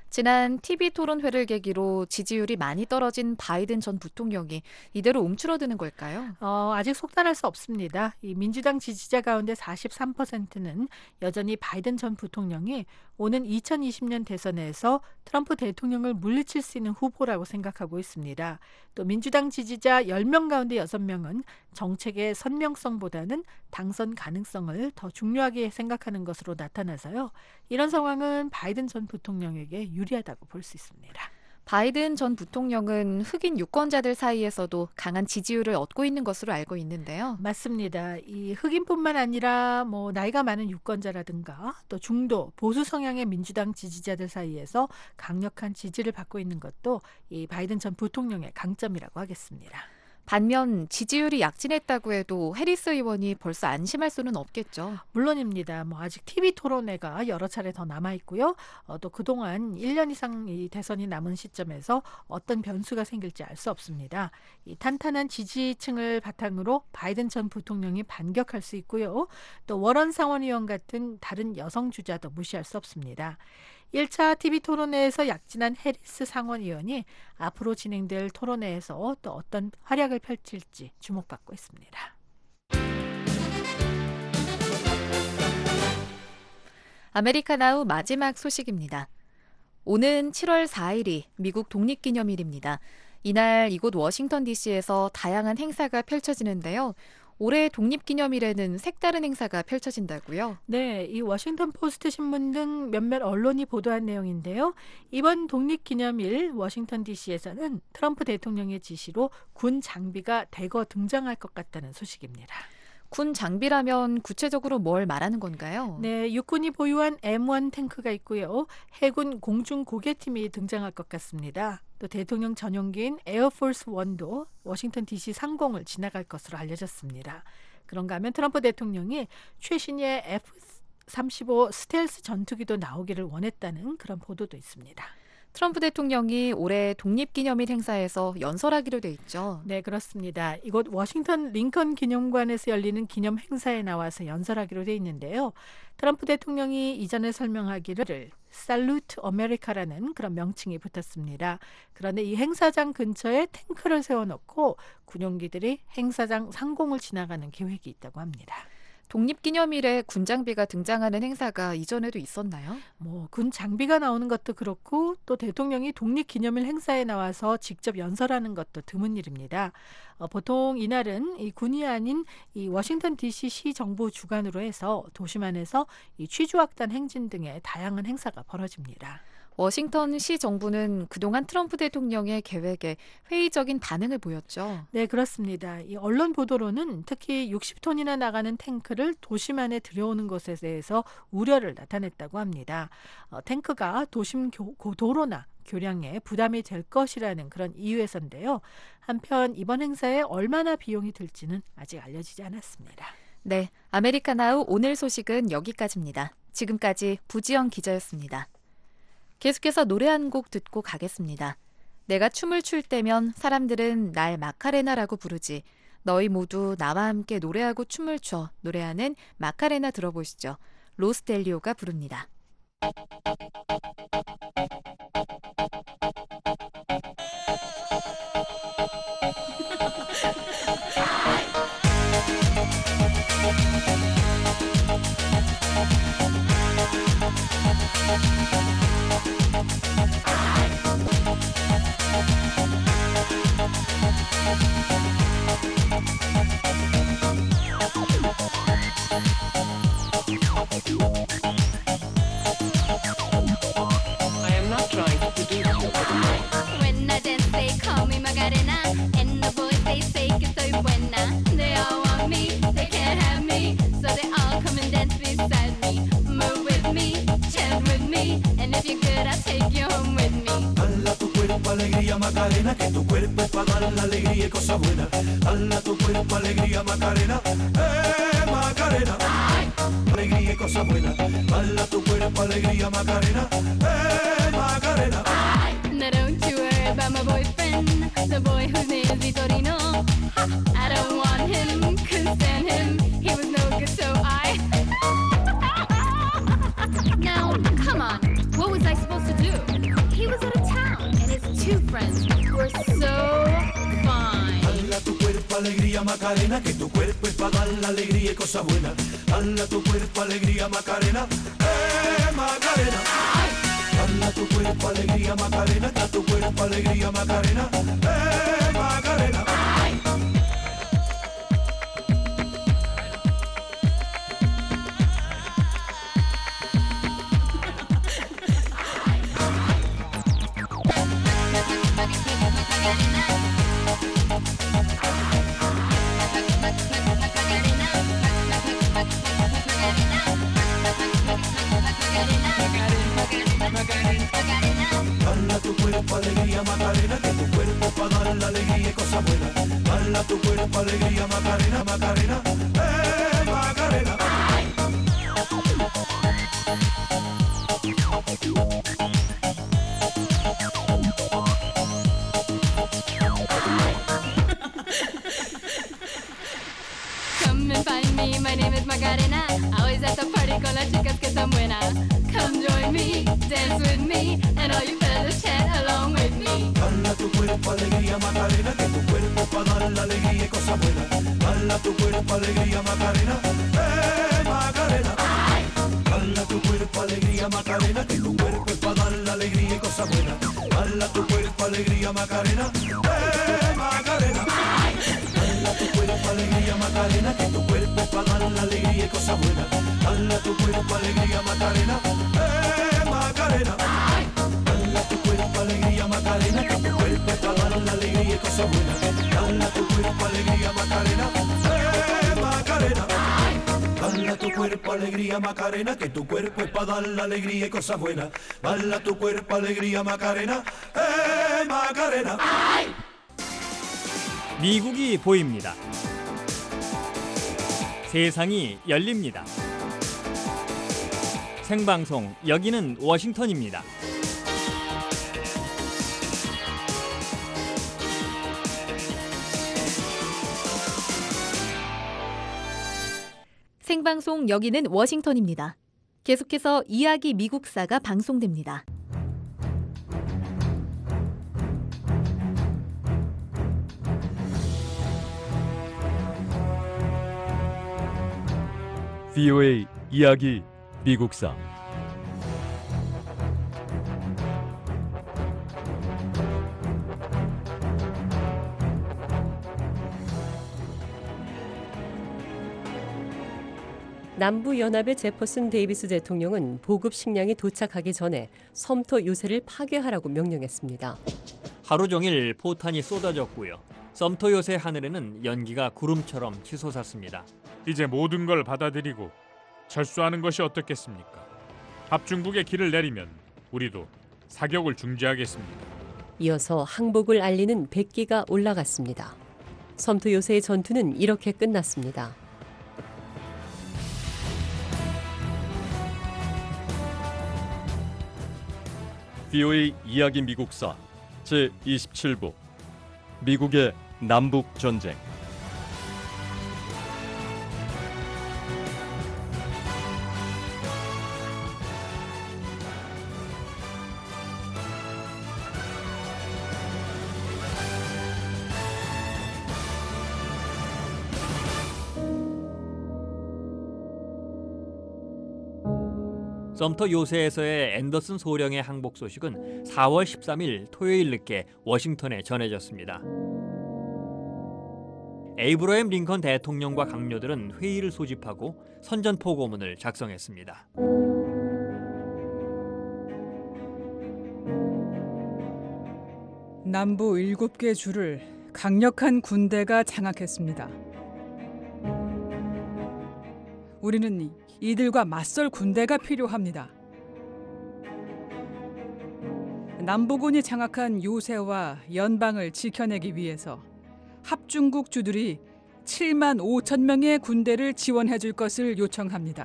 지난 티비 토론회를 계기로 지지율이 많이 떨어진 바이든 전 부통령이 이대로 움츠러드는 걸까요? 어, 아직 속단할 수 없습니다. 이 민주당 지지자 가운데 사십삼 퍼센트는 여전히 바이든 전 부통령이 오는 이천이십 년 대선에서 트럼프 대통령을 물리칠 수 있는 후보라고 생각하고 있습니다. 또 민주당 지지자 열 명 가운데 여섯 명은 정책의 선명성보다는 당선 가능성을 더 중요하게 생각하는 것으로 나타나서요. 이런 상황은 바이든 전 부통령에게 유리하다고 볼 수 있습니다. 바이든 전 부통령은 흑인 유권자들 사이에서도 강한 지지율을 얻고 있는 것으로 알고 있는데요. 맞습니다. 이 흑인뿐만 아니라 뭐 나이가 많은 유권자라든가 또 중도 보수 성향의 민주당 지지자들 사이에서 강력한 지지를 받고 있는 것도 이 바이든 전 부통령의 강점이라고 하겠습니다. 반면 지지율이 약진했다고 해도 해리스 의원이 벌써 안심할 수는 없겠죠. 물론입니다. 뭐 아직 티비 토론회가 여러 차례 더 남아 있고요. 어, 또 그동안 일 년 이상 이 대선이 남은 시점에서 어떤 변수가 생길지 알 수 없습니다. 이 탄탄한 지지층을 바탕으로 바이든 전 부통령이 반격할 수 있고요. 또 워런 상원의원 같은 다른 여성 주자도 무시할 수 없습니다. 일 차 티비 토론회에서 약진한 해리스 상원의원이 앞으로 진행될 토론회에서 또 어떤 활약을 펼칠지 주목받고 있습니다. 아메리카나우 마지막 소식입니다. 오는 칠월 사일이 미국 독립기념일입니다. 이날 이곳 워싱턴 디씨에서 다양한 행사가 펼쳐지는데요. 올해 독립기념일에는 색다른 행사가 펼쳐진다고요? 네, 이 워싱턴 포스트 신문 등 몇몇 언론이 보도한 내용인데요. 이번 독립기념일 워싱턴 디씨에서는 트럼프 대통령의 지시로 군 장비가 대거 등장할 것 같다는 소식입니다. 군 장비라면 구체적으로 뭘 말하는 건가요? 네, 육군이 보유한 엠 원 탱크가 있고요. 해군 공중 고개팀이 등장할 것 같습니다. 또 대통령 전용기인 에어포스 원도 워싱턴 디씨 상공을 지나갈 것으로 알려졌습니다. 그런가 하면 트럼프 대통령이 최신의 에프 삼십오 스텔스 전투기도 나오기를 원했다는 그런 보도도 있습니다. 트럼프 대통령이 올해 독립기념일 행사에서 연설하기로 돼 있죠. 네, 그렇습니다. 이곳 워싱턴 링컨 기념관에서 열리는 기념 행사에 나와서 연설하기로 돼 있는데요. 트럼프 대통령이 이전에 설명하기를 살루트 아메리카라는 그런 명칭이 붙었습니다. 그런데 이 행사장 근처에 탱크를 세워놓고 군용기들이 행사장 상공을 지나가는 계획이 있다고 합니다. 독립기념일에 군 장비가 등장하는 행사가 이전에도 있었나요? 뭐 군 장비가 나오는 것도 그렇고 또 대통령이 독립기념일 행사에 나와서 직접 연설하는 것도 드문 일입니다. 어, 보통 이날은 이 군이 아닌 이 워싱턴 디씨 시 정부 주관으로 해서 도심 안에서 이 취조악단 행진 등의 다양한 행사가 벌어집니다. 워싱턴 시 정부는 그동안 트럼프 대통령의 계획에 회의적인 반응을 보였죠. 네, 그렇습니다. 이 언론 보도로는 특히 육십 톤이나 나가는 탱크를 도심 안에 들여오는 것에 대해서 우려를 나타냈다고 합니다. 어, 탱크가 도심 교, 도로나 교량에 부담이 될 것이라는 그런 이유에서인데요. 한편 이번 행사에 얼마나 비용이 들지는 아직 알려지지 않았습니다. 네, 아메리카나우 오늘 소식은 여기까지입니다. 지금까지 부지영 기자였습니다. 계속해서 노래 한 곡 듣고 가겠습니다. 내가 춤을 출 때면 사람들은 날 마카레나라고 부르지. 너희 모두 나와 함께 노래하고 춤을 춰. 노래하는 마카레나 들어보시죠. 로스델리오가 부릅니다. I am not trying to seduce you. When I dance, they call me Macarena, and the boys they say que soy buena. They all want me, they can't have me, so they all come and dance beside me. Move with me, chant with me, and if you're good, I'll take you home with me. Dala tu cuerpo alegría Macarena, que tu cuerpo es para dar la alegría y cosas buenas. Dala tu cuerpo alegría Macarena, eh Macarena. Alegría y cosas buenas. Dala tu cuerpo alegría Macarena, eh Macarena. Now don't you worry about my boyfriend, the boy whose name is Vitorino. I don't want him, couldn't stand him, he was no good, so I. Now, come on, what was I supposed to do? He was out of town, and his two friends were so fine. Dala tu cuerpo alegría Macarena, que tu cuerpo es para dar la alegría y cosas buenas. Dala tu cuerpo alegría Macarena, eh Macarena. Dala tu cuerpo alegría Macarena, da tu cuerpo alegría Macarena, eh Macarena. Dala tu cuerpo alegría Macarena, que tu cuerpo para dar la alegría y cosas buenas. Dala Dala tu cuerpo alegría Macarena, Macarena, eh Macarena. Come and find me, my name is Macarena. Always at the party con las chicas que están buenas. Come join me, dance with me, and all you fellas chat along with me. Dala tu cuerpo alegría Macarena, que tu cuerpo pa' dar la alegría y cosas buenas. Dala tu cuerpo alegría Macarena, eh Macarena. Dala tu cuerpo alegría Macarena, que tu cuerpo es pa' dar la alegría y cosas buenas. Dala tu cuerpo alegría Macarena, eh Macarena. Dala tu cuerpo alegría Macarena, que tu cuerpo es pa' dar la alegría y cosas buenas. Dala tu cuerpo alegría Macarena, eh Macarena. Dala tu cuerpo alegría Macarena, que tu cuerpo es pa' dar la alegría y cosas buenas. Dala tu cuerpo alegría Macarena, eh Macarena. Dala tu cuerpo alegría Macarena, que tu cuerpo es pa' dar la alegría y cosas buenas. Dala tu cuerpo alegría Macarena, eh Macarena. 미국이 보입니다. 세상이 열립니다. 생방송 여기는 워싱턴입니다. 생방송 여기는 워싱턴입니다. 계속해서 이야기 미국사가 방송됩니다. 브이오에이 이야기 미국사. 남부연합의 제퍼슨 데이비스 대통령은 보급 식량이 도착하기 전에 섬터 요새를 파괴하라고 명령했습니다. 하루 종일 포탄이 쏟아졌고요. 섬터 요새 하늘에는 연기가 구름처럼 치솟았습니다. 이제 모든 걸 받아들이고 철수하는 것이 어떻겠습니까? 합중국의 길을 내리면 우리도 사격을 중지하겠습니다. 이어서 항복을 알리는 백기가 올라갔습니다. 섬터 요새의 전투는 이렇게 끝났습니다. 브이오에이 이야기 미국사 제이십칠 부 미국의 남북전쟁. 섬터 요새에서의 앤더슨 소령의 항복 소식은 사월 십삼일 토요일 늦게 워싱턴에 전해졌습니다. 에이브러햄 링컨 대통령과 강요들은 회의를 소집하고 선전포고문을 작성했습니다. 남부 일곱 개 주를 강력한 군대가 장악했습니다. 우리는 이들과 맞설 군대가 필요합니다. 남부군이 장악한 요새와 연방을 지켜내기 위해서 합중국 주들이 칠만 오천 명의 군대를 지원해 줄 것을 요청합니다.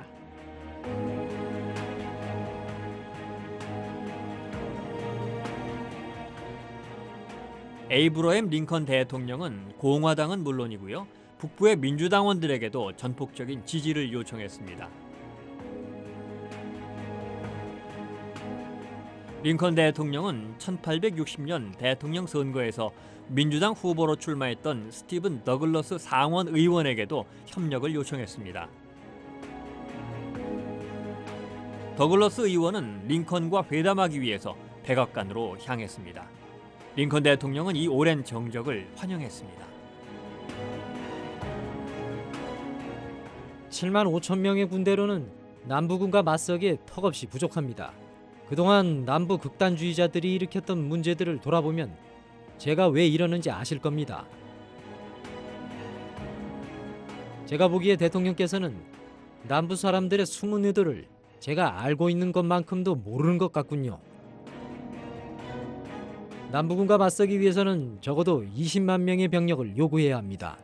에이브러햄 링컨 대통령은 공화당은 물론이고요. 북부의 민주당원들에게도 전폭적인 지지를 요청했습니다. 링컨 대통령은 천팔백육십 년 대통령 선거에서 민주당 후보로 출마했던 스티븐 더글러스 상원 의원에게도 협력을 요청했습니다. 더글러스 의원은 링컨과 회담하기 위해서 백악관으로 향했습니다. 링컨 대통령은 이 오랜 정적을 환영했습니다. 칠만 오천 명의 군대로는 남부군과 맞서기에 턱없이 부족합니다. 그동안 남부 극단주의자들이 일으켰던 문제들을 돌아보면 제가 왜 이러는지 아실 겁니다. 제가 보기에 대통령께서는 남부 사람들의 숨은 의도를 제가 알고 있는 것만큼도 모르는 것 같군요. 남부군과 맞서기 위해서는 적어도 이십만 명의 병력을 요구해야 합니다.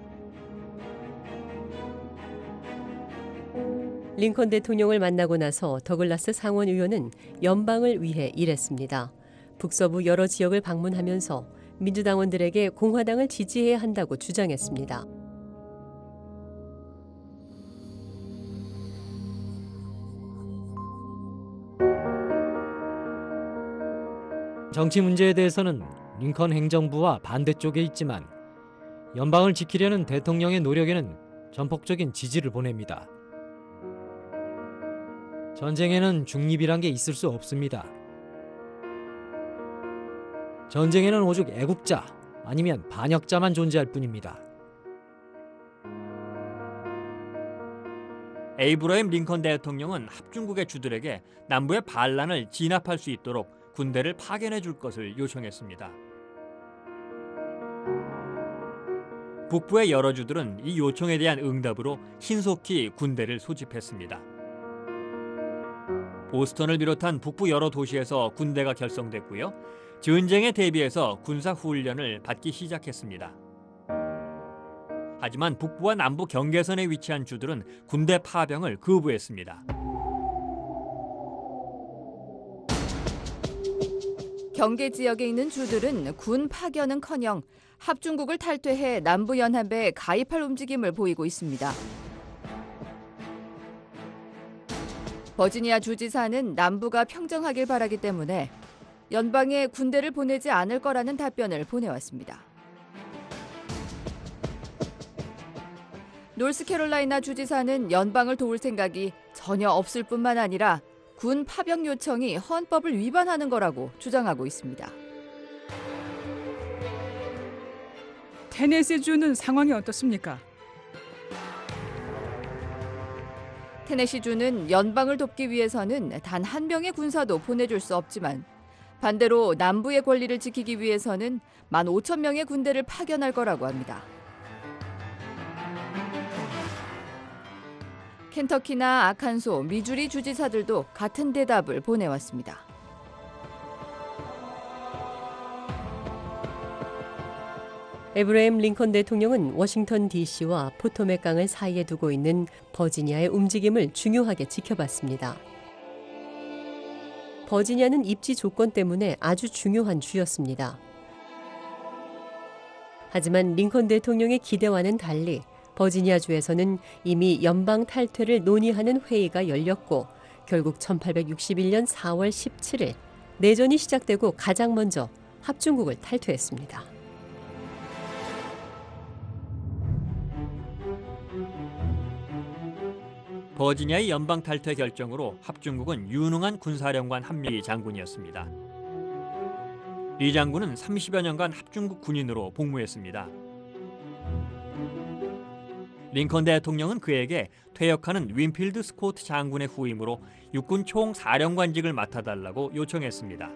링컨 대통령을 만나고 나서 더글라스 상원 의원은 연방을 위해 일했습니다. 북서부 여러 지역을 방문하면서 민주당원들에게 공화당을 지지해야 한다고 주장했습니다. 정치 문제에 대해서는 링컨 행정부와 반대쪽에 있지만 연방을 지키려는 대통령의 노력에는 전폭적인 지지를 보냅니다. 전쟁에는 중립이란 게 있을 수 없습니다. 전쟁에는 오직 애국자 아니면 반역자만 존재할 뿐입니다. 에이브러임 링컨 대통령은 합중국의 주들에게 남부의 반란을 진압할 수 있도록 군대를 파견해 줄 것을 요청했습니다. 북부의 여러 주들은 이 요청에 대한 응답으로 신속히 군대를 소집했습니다. 보스턴을 비롯한 북부 여러 도시에서 군대가 결성됐고요. 전쟁에 대비해서 군사 훈련을 받기 시작했습니다. 하지만 북부와 남부 경계선에 위치한 주들은 군대 파병을 거부했습니다. 경계 지역에 있는 주들은 군 파견은커녕 합중국을 탈퇴해 남부연합에 가입할 움직임을 보이고 있습니다. 버지니아 주지사는 남부가 평정하길 바라기 때문에 연방에 군대를 보내지 않을 거라는 답변을 보내왔습니다. 노스캐롤라이나 주지사는 연방을 도울 생각이 전혀 없을 뿐만 아니라 군 파병 요청이 헌법을 위반하는 거라고 주장하고 있습니다. 테네시주는 상황이 어떻습니까? 테네시주는 연방을 돕기 위해서는 단 한 명의 군사도 보내줄 수 없지만 반대로 남부의 권리를 지키기 위해서는 만 오천 명의 군대를 파견할 거라고 합니다. 켄터키나 아칸소, 미주리 주지사들도 같은 대답을 보내왔습니다. 에브라임 링컨 대통령은 워싱턴 디씨와 포토맥 강을 사이에 두고 있는 버지니아의 움직임을 중요하게 지켜봤습니다. 버지니아는 입지 조건 때문에 아주 중요한 주였습니다. 하지만 링컨 대통령의 기대와는 달리 버지니아주에서는 이미 연방 탈퇴를 논의하는 회의가 열렸고 결국 천팔백육십일 년 사월 십칠일 내전이 시작되고 가장 먼저 합중국을 탈퇴했습니다. 버지니아의 연방 탈퇴 결정으로 합중국은 유능한 군사령관 한 명이 장군이었습니다. 리 장군은 삼십여 년간 합중국 군인으로 복무했습니다. 링컨 대통령은 그에게 퇴역하는 윈필드 스코트 장군의 후임으로 육군 총사령관직을 맡아달라고 요청했습니다.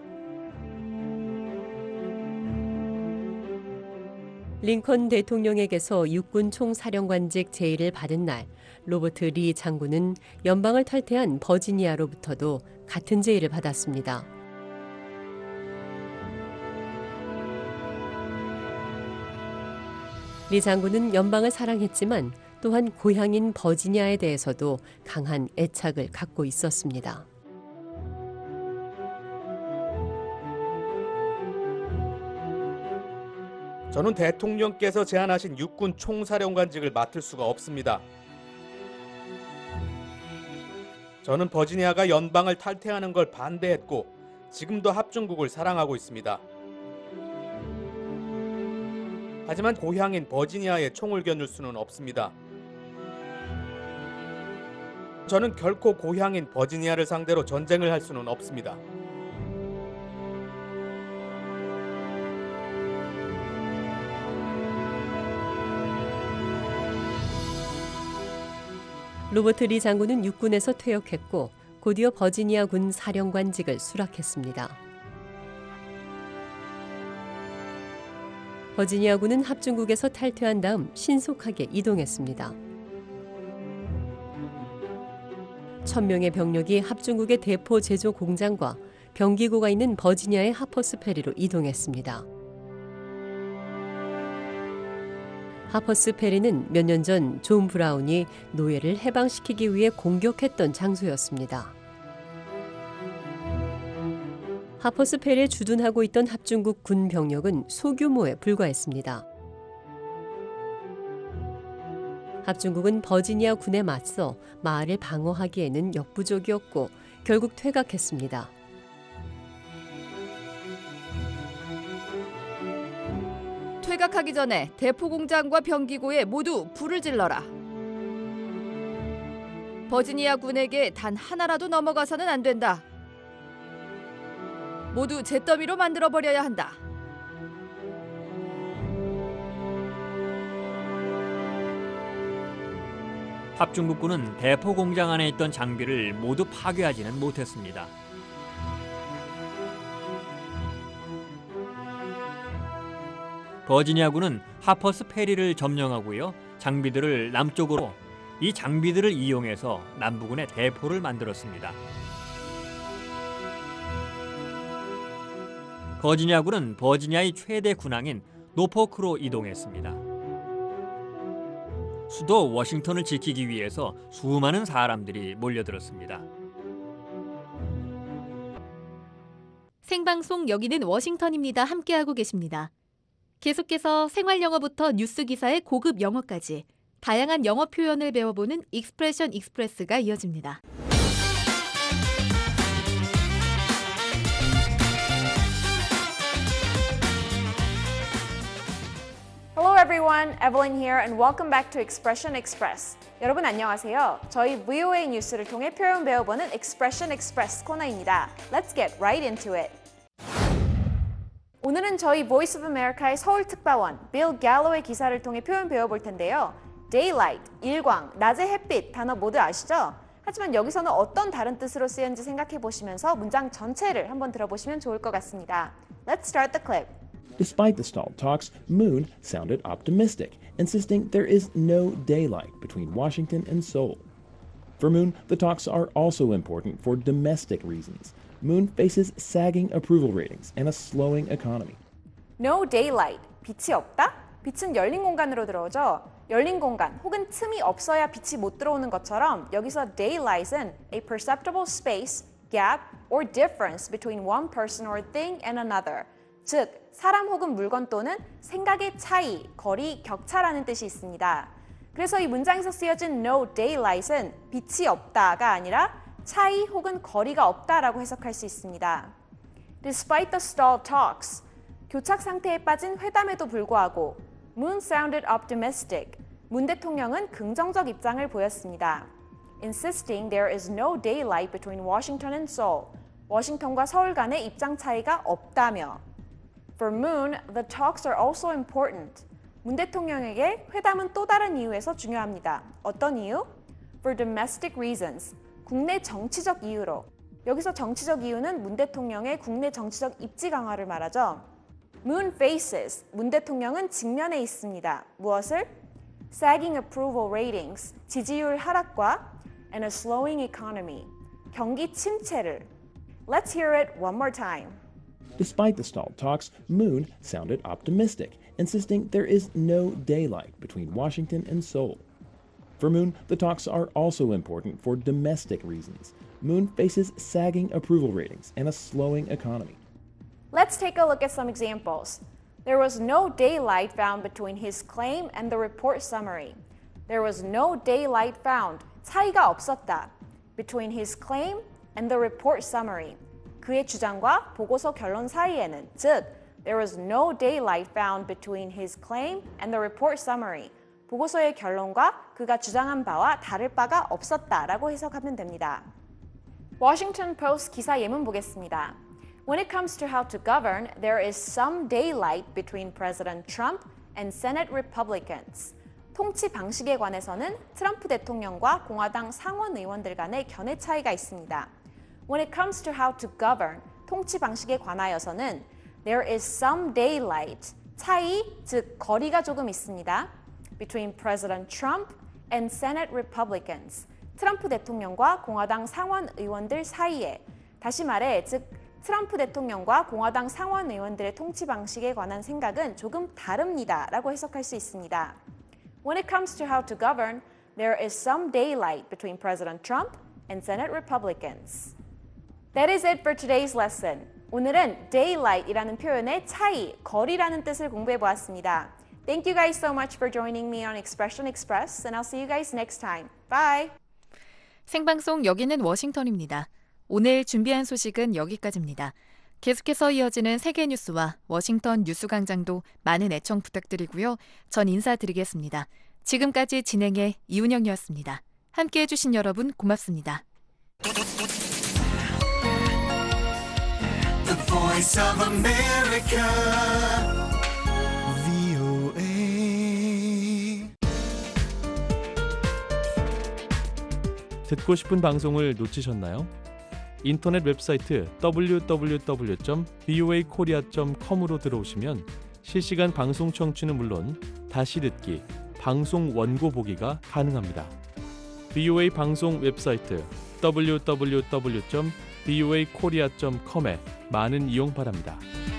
링컨 대통령에게서 육군 총사령관직 제의를 받은 날 로버트 리 장군은 연방을 탈퇴한 버지니아로부터도 같은 제의를 받았습니다. 리 장군은 연방을 사랑했지만 또한 고향인 버지니아에 대해서도 강한 애착을 갖고 있었습니다. 저는 대통령께서 제안하신 육군 총사령관직을 맡을 수가 없습니다. 저는 버지니아가 연방을 탈퇴하는 걸 반대했고 지금도 합중국을 사랑하고 있습니다. 하지만 고향인 버지니아에 총을 겨눌 수는 없습니다. 저는 결코 고향인 버지니아를 상대로 전쟁을 할 수는 없습니다. 로버트 리 장군은 육군에서 퇴역했고 곧이어 버지니아군 사령관직을 수락했습니다. 버지니아군은 합중국에서 탈퇴한 다음 신속하게 이동했습니다. 천 명의 병력이 합중국의 대포 제조 공장과 병기고가 있는 버지니아의 하퍼스 페리로 이동했습니다. 하퍼스 페리는 몇 년 전 존 브라운이 노예를 해방시키기 위해 공격했던 장소였습니다. 하퍼스 페리에 주둔하고 있던 합중국 군 병력은 소규모에 불과했습니다. 합중국은 버지니아 군에 맞서 마을을 방어하기에는 역부족이었고 결국 퇴각했습니다. 퇴각하기 전에 대포공장과 병기고에 모두 불을 질러라. 버지니아 군에게 단 하나라도 넘어가서는 안 된다. 모두 잿더미로 만들어버려야 한다. 합중국군은 대포공장 안에 있던 장비를 모두 파괴하지는 못했습니다. 버지니아군은 하퍼스 페리를 점령하고요. 장비들을 남쪽으로 이 장비들을 이용해서 남부군의 대포를 만들었습니다. 버지니아군은 버지니아의 최대 군항인 노포크로 이동했습니다. 수도 워싱턴을 지키기 위해서 수많은 사람들이 몰려들었습니다. 생방송 여기는 워싱턴입니다. 함께하고 계십니다. 계속해서 생활 영어부터 뉴스 기사의 고급 영어까지 다양한 영어 표현을 배워보는 익스프레션 익스프레스가 이어집니다. Hello everyone, Evelyn here and welcome back to Expression Express. 여러분 안녕하세요. 저희 브이오에이 뉴스를 통해 표현 배워보는 Expression Express 코너입니다. Let's get right into it. 오늘은 저희 Voice of America의 서울 특파원 빌 갈로의 기사를 통해 표현 배워볼 텐데요. Daylight, 일광, 낮의 햇빛 단어 모두 아시죠? 하지만 여기서는 어떤 다른 뜻으로 쓰였는지 생각해 보시면서 문장 전체를 한번 들어보시면 좋을 것 같습니다. Let's start the clip. Despite the stalled talks, Moon sounded optimistic, insisting there is no daylight between Washington and Seoul. For Moon, the talks are also important for domestic reasons. Moon faces sagging approval ratings and a slowing economy. No daylight, 빛이 없다? 빛은 열린 공간으로 들어오죠. 열린 공간 혹은 틈이 없어야 빛이 못 들어오는 것처럼 여기서 daylight은 a perceptible space, gap, or difference between one person or thing and another. 즉, 사람 혹은 물건 또는 생각의 차이, 거리, 격차라는 뜻이 있습니다. 그래서 이 문장에서 쓰여진 no daylight은 빛이 없다가 아니라 차이 혹은 거리가 없다라고 해석할 수 있습니다. Despite the stalled talks, 교착 상태에 빠진 회담에도 불구하고 Moon sounded optimistic, 문 대통령은 긍정적 입장을 보였습니다. Insisting there is no daylight between Washington and Seoul, 워싱턴과 서울 간의 입장 차이가 없다며 For Moon, the talks are also important. 문 대통령에게 회담은 또 다른 이유에서 중요합니다. 어떤 이유? For domestic reasons. 국내 정치적 이유로. 여기서 정치적 이유는 문 대통령의 국내 정치적 입지 강화를 말하죠. Moon faces. 문 대통령은 직면해 있습니다. 무엇을? Sagging approval ratings. 지지율 하락과 and a slowing economy. 경기 침체를. Let's hear it one more time. Despite the stalled talks, Moon sounded optimistic, insisting there is no daylight between Washington and Seoul. For Moon, the talks are also important for domestic reasons. Moon faces sagging approval ratings and a slowing economy. Let's take a look at some examples. There was no daylight found between his claim and the report summary. There was no daylight found. 차이가 없었다. Between his claim and the report summary. 그의 주장과 보고서 결론 사이에는, 즉, there was no daylight found between his claim and the report summary. 보고서의 결론과 그가 주장한 바와 다를 바가 없었다라고 해석하면 됩니다. Washington Post 기사 예문 보겠습니다. When it comes to how to govern, there is some daylight between President Trump and Senate Republicans. 통치 방식에 관해서는 트럼프 대통령과 공화당 상원 의원들 간의 견해 차이가 있습니다. When it comes to how to govern, 통치 방식에 관하여서는 there is some daylight, 차이, 즉 거리가 조금 있습니다. Between President Trump and Senate Republicans, 트럼프 대통령과 공화당 상원 의원들 사이에, 다시 말해, 즉 트럼프 대통령과 공화당 상원 의원들의 통치 방식에 관한 생각은 조금 다릅니다 라고 해석할 수 있습니다. When it comes to how to govern, there is some daylight between President Trump and Senate Republicans. That is it for today's lesson. 오늘은 daylight이라는 표현의 차이, 거리라는 뜻을 공부해 보았습니다. Thank you guys so much for joining me on Expression Express, and I'll see you guys next time. Bye! 생방송 여기는 워싱턴입니다. 오늘 준비한 소식은 여기까지입니다. 계속해서 이어지는 세계 뉴스와 워싱턴 뉴스 광장도 많은 애청 부탁드리고요. 전 인사드리겠습니다. 지금까지 진행의 이운영이었습니다. 함께해 주신 여러분 고맙습니다. The Voice of America, 브이오에이. 듣고 싶은 방송을 놓치셨나요? 인터넷 웹사이트 더블유 더블유 더블유 점 브이오에이 코리아 점 컴으로 들어오시면 실시간 방송 청취는 물론 다시 듣기, 방송 원고 보기가 가능합니다. 브이오에이 방송 웹사이트 더블유 더블유 더블유 점 브이오에이 코리아 점 컴에 많은 이용 바랍니다.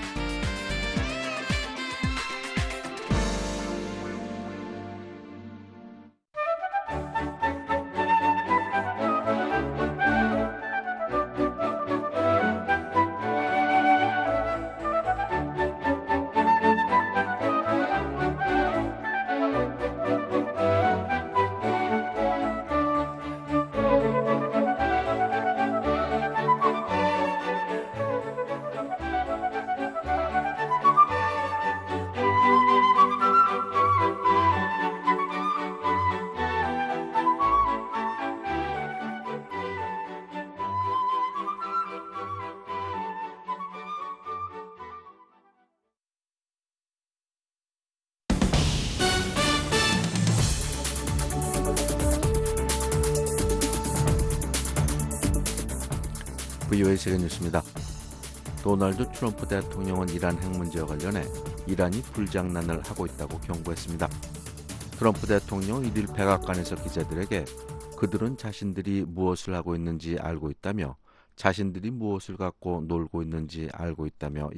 브이오에이 세계 뉴스입니다. 도널드 트럼프 대통령은 이란 핵 문제와 관련해 이란이 불장난을 하고 있다고 경고했습니다. 트럼프 대통령은 일 일 백악관에서 기자들에게 그들은 자신들이 무엇을 하고 있는지 알고 있다며 자신들이 무엇을 갖고 놀고 있는지 알고 있다며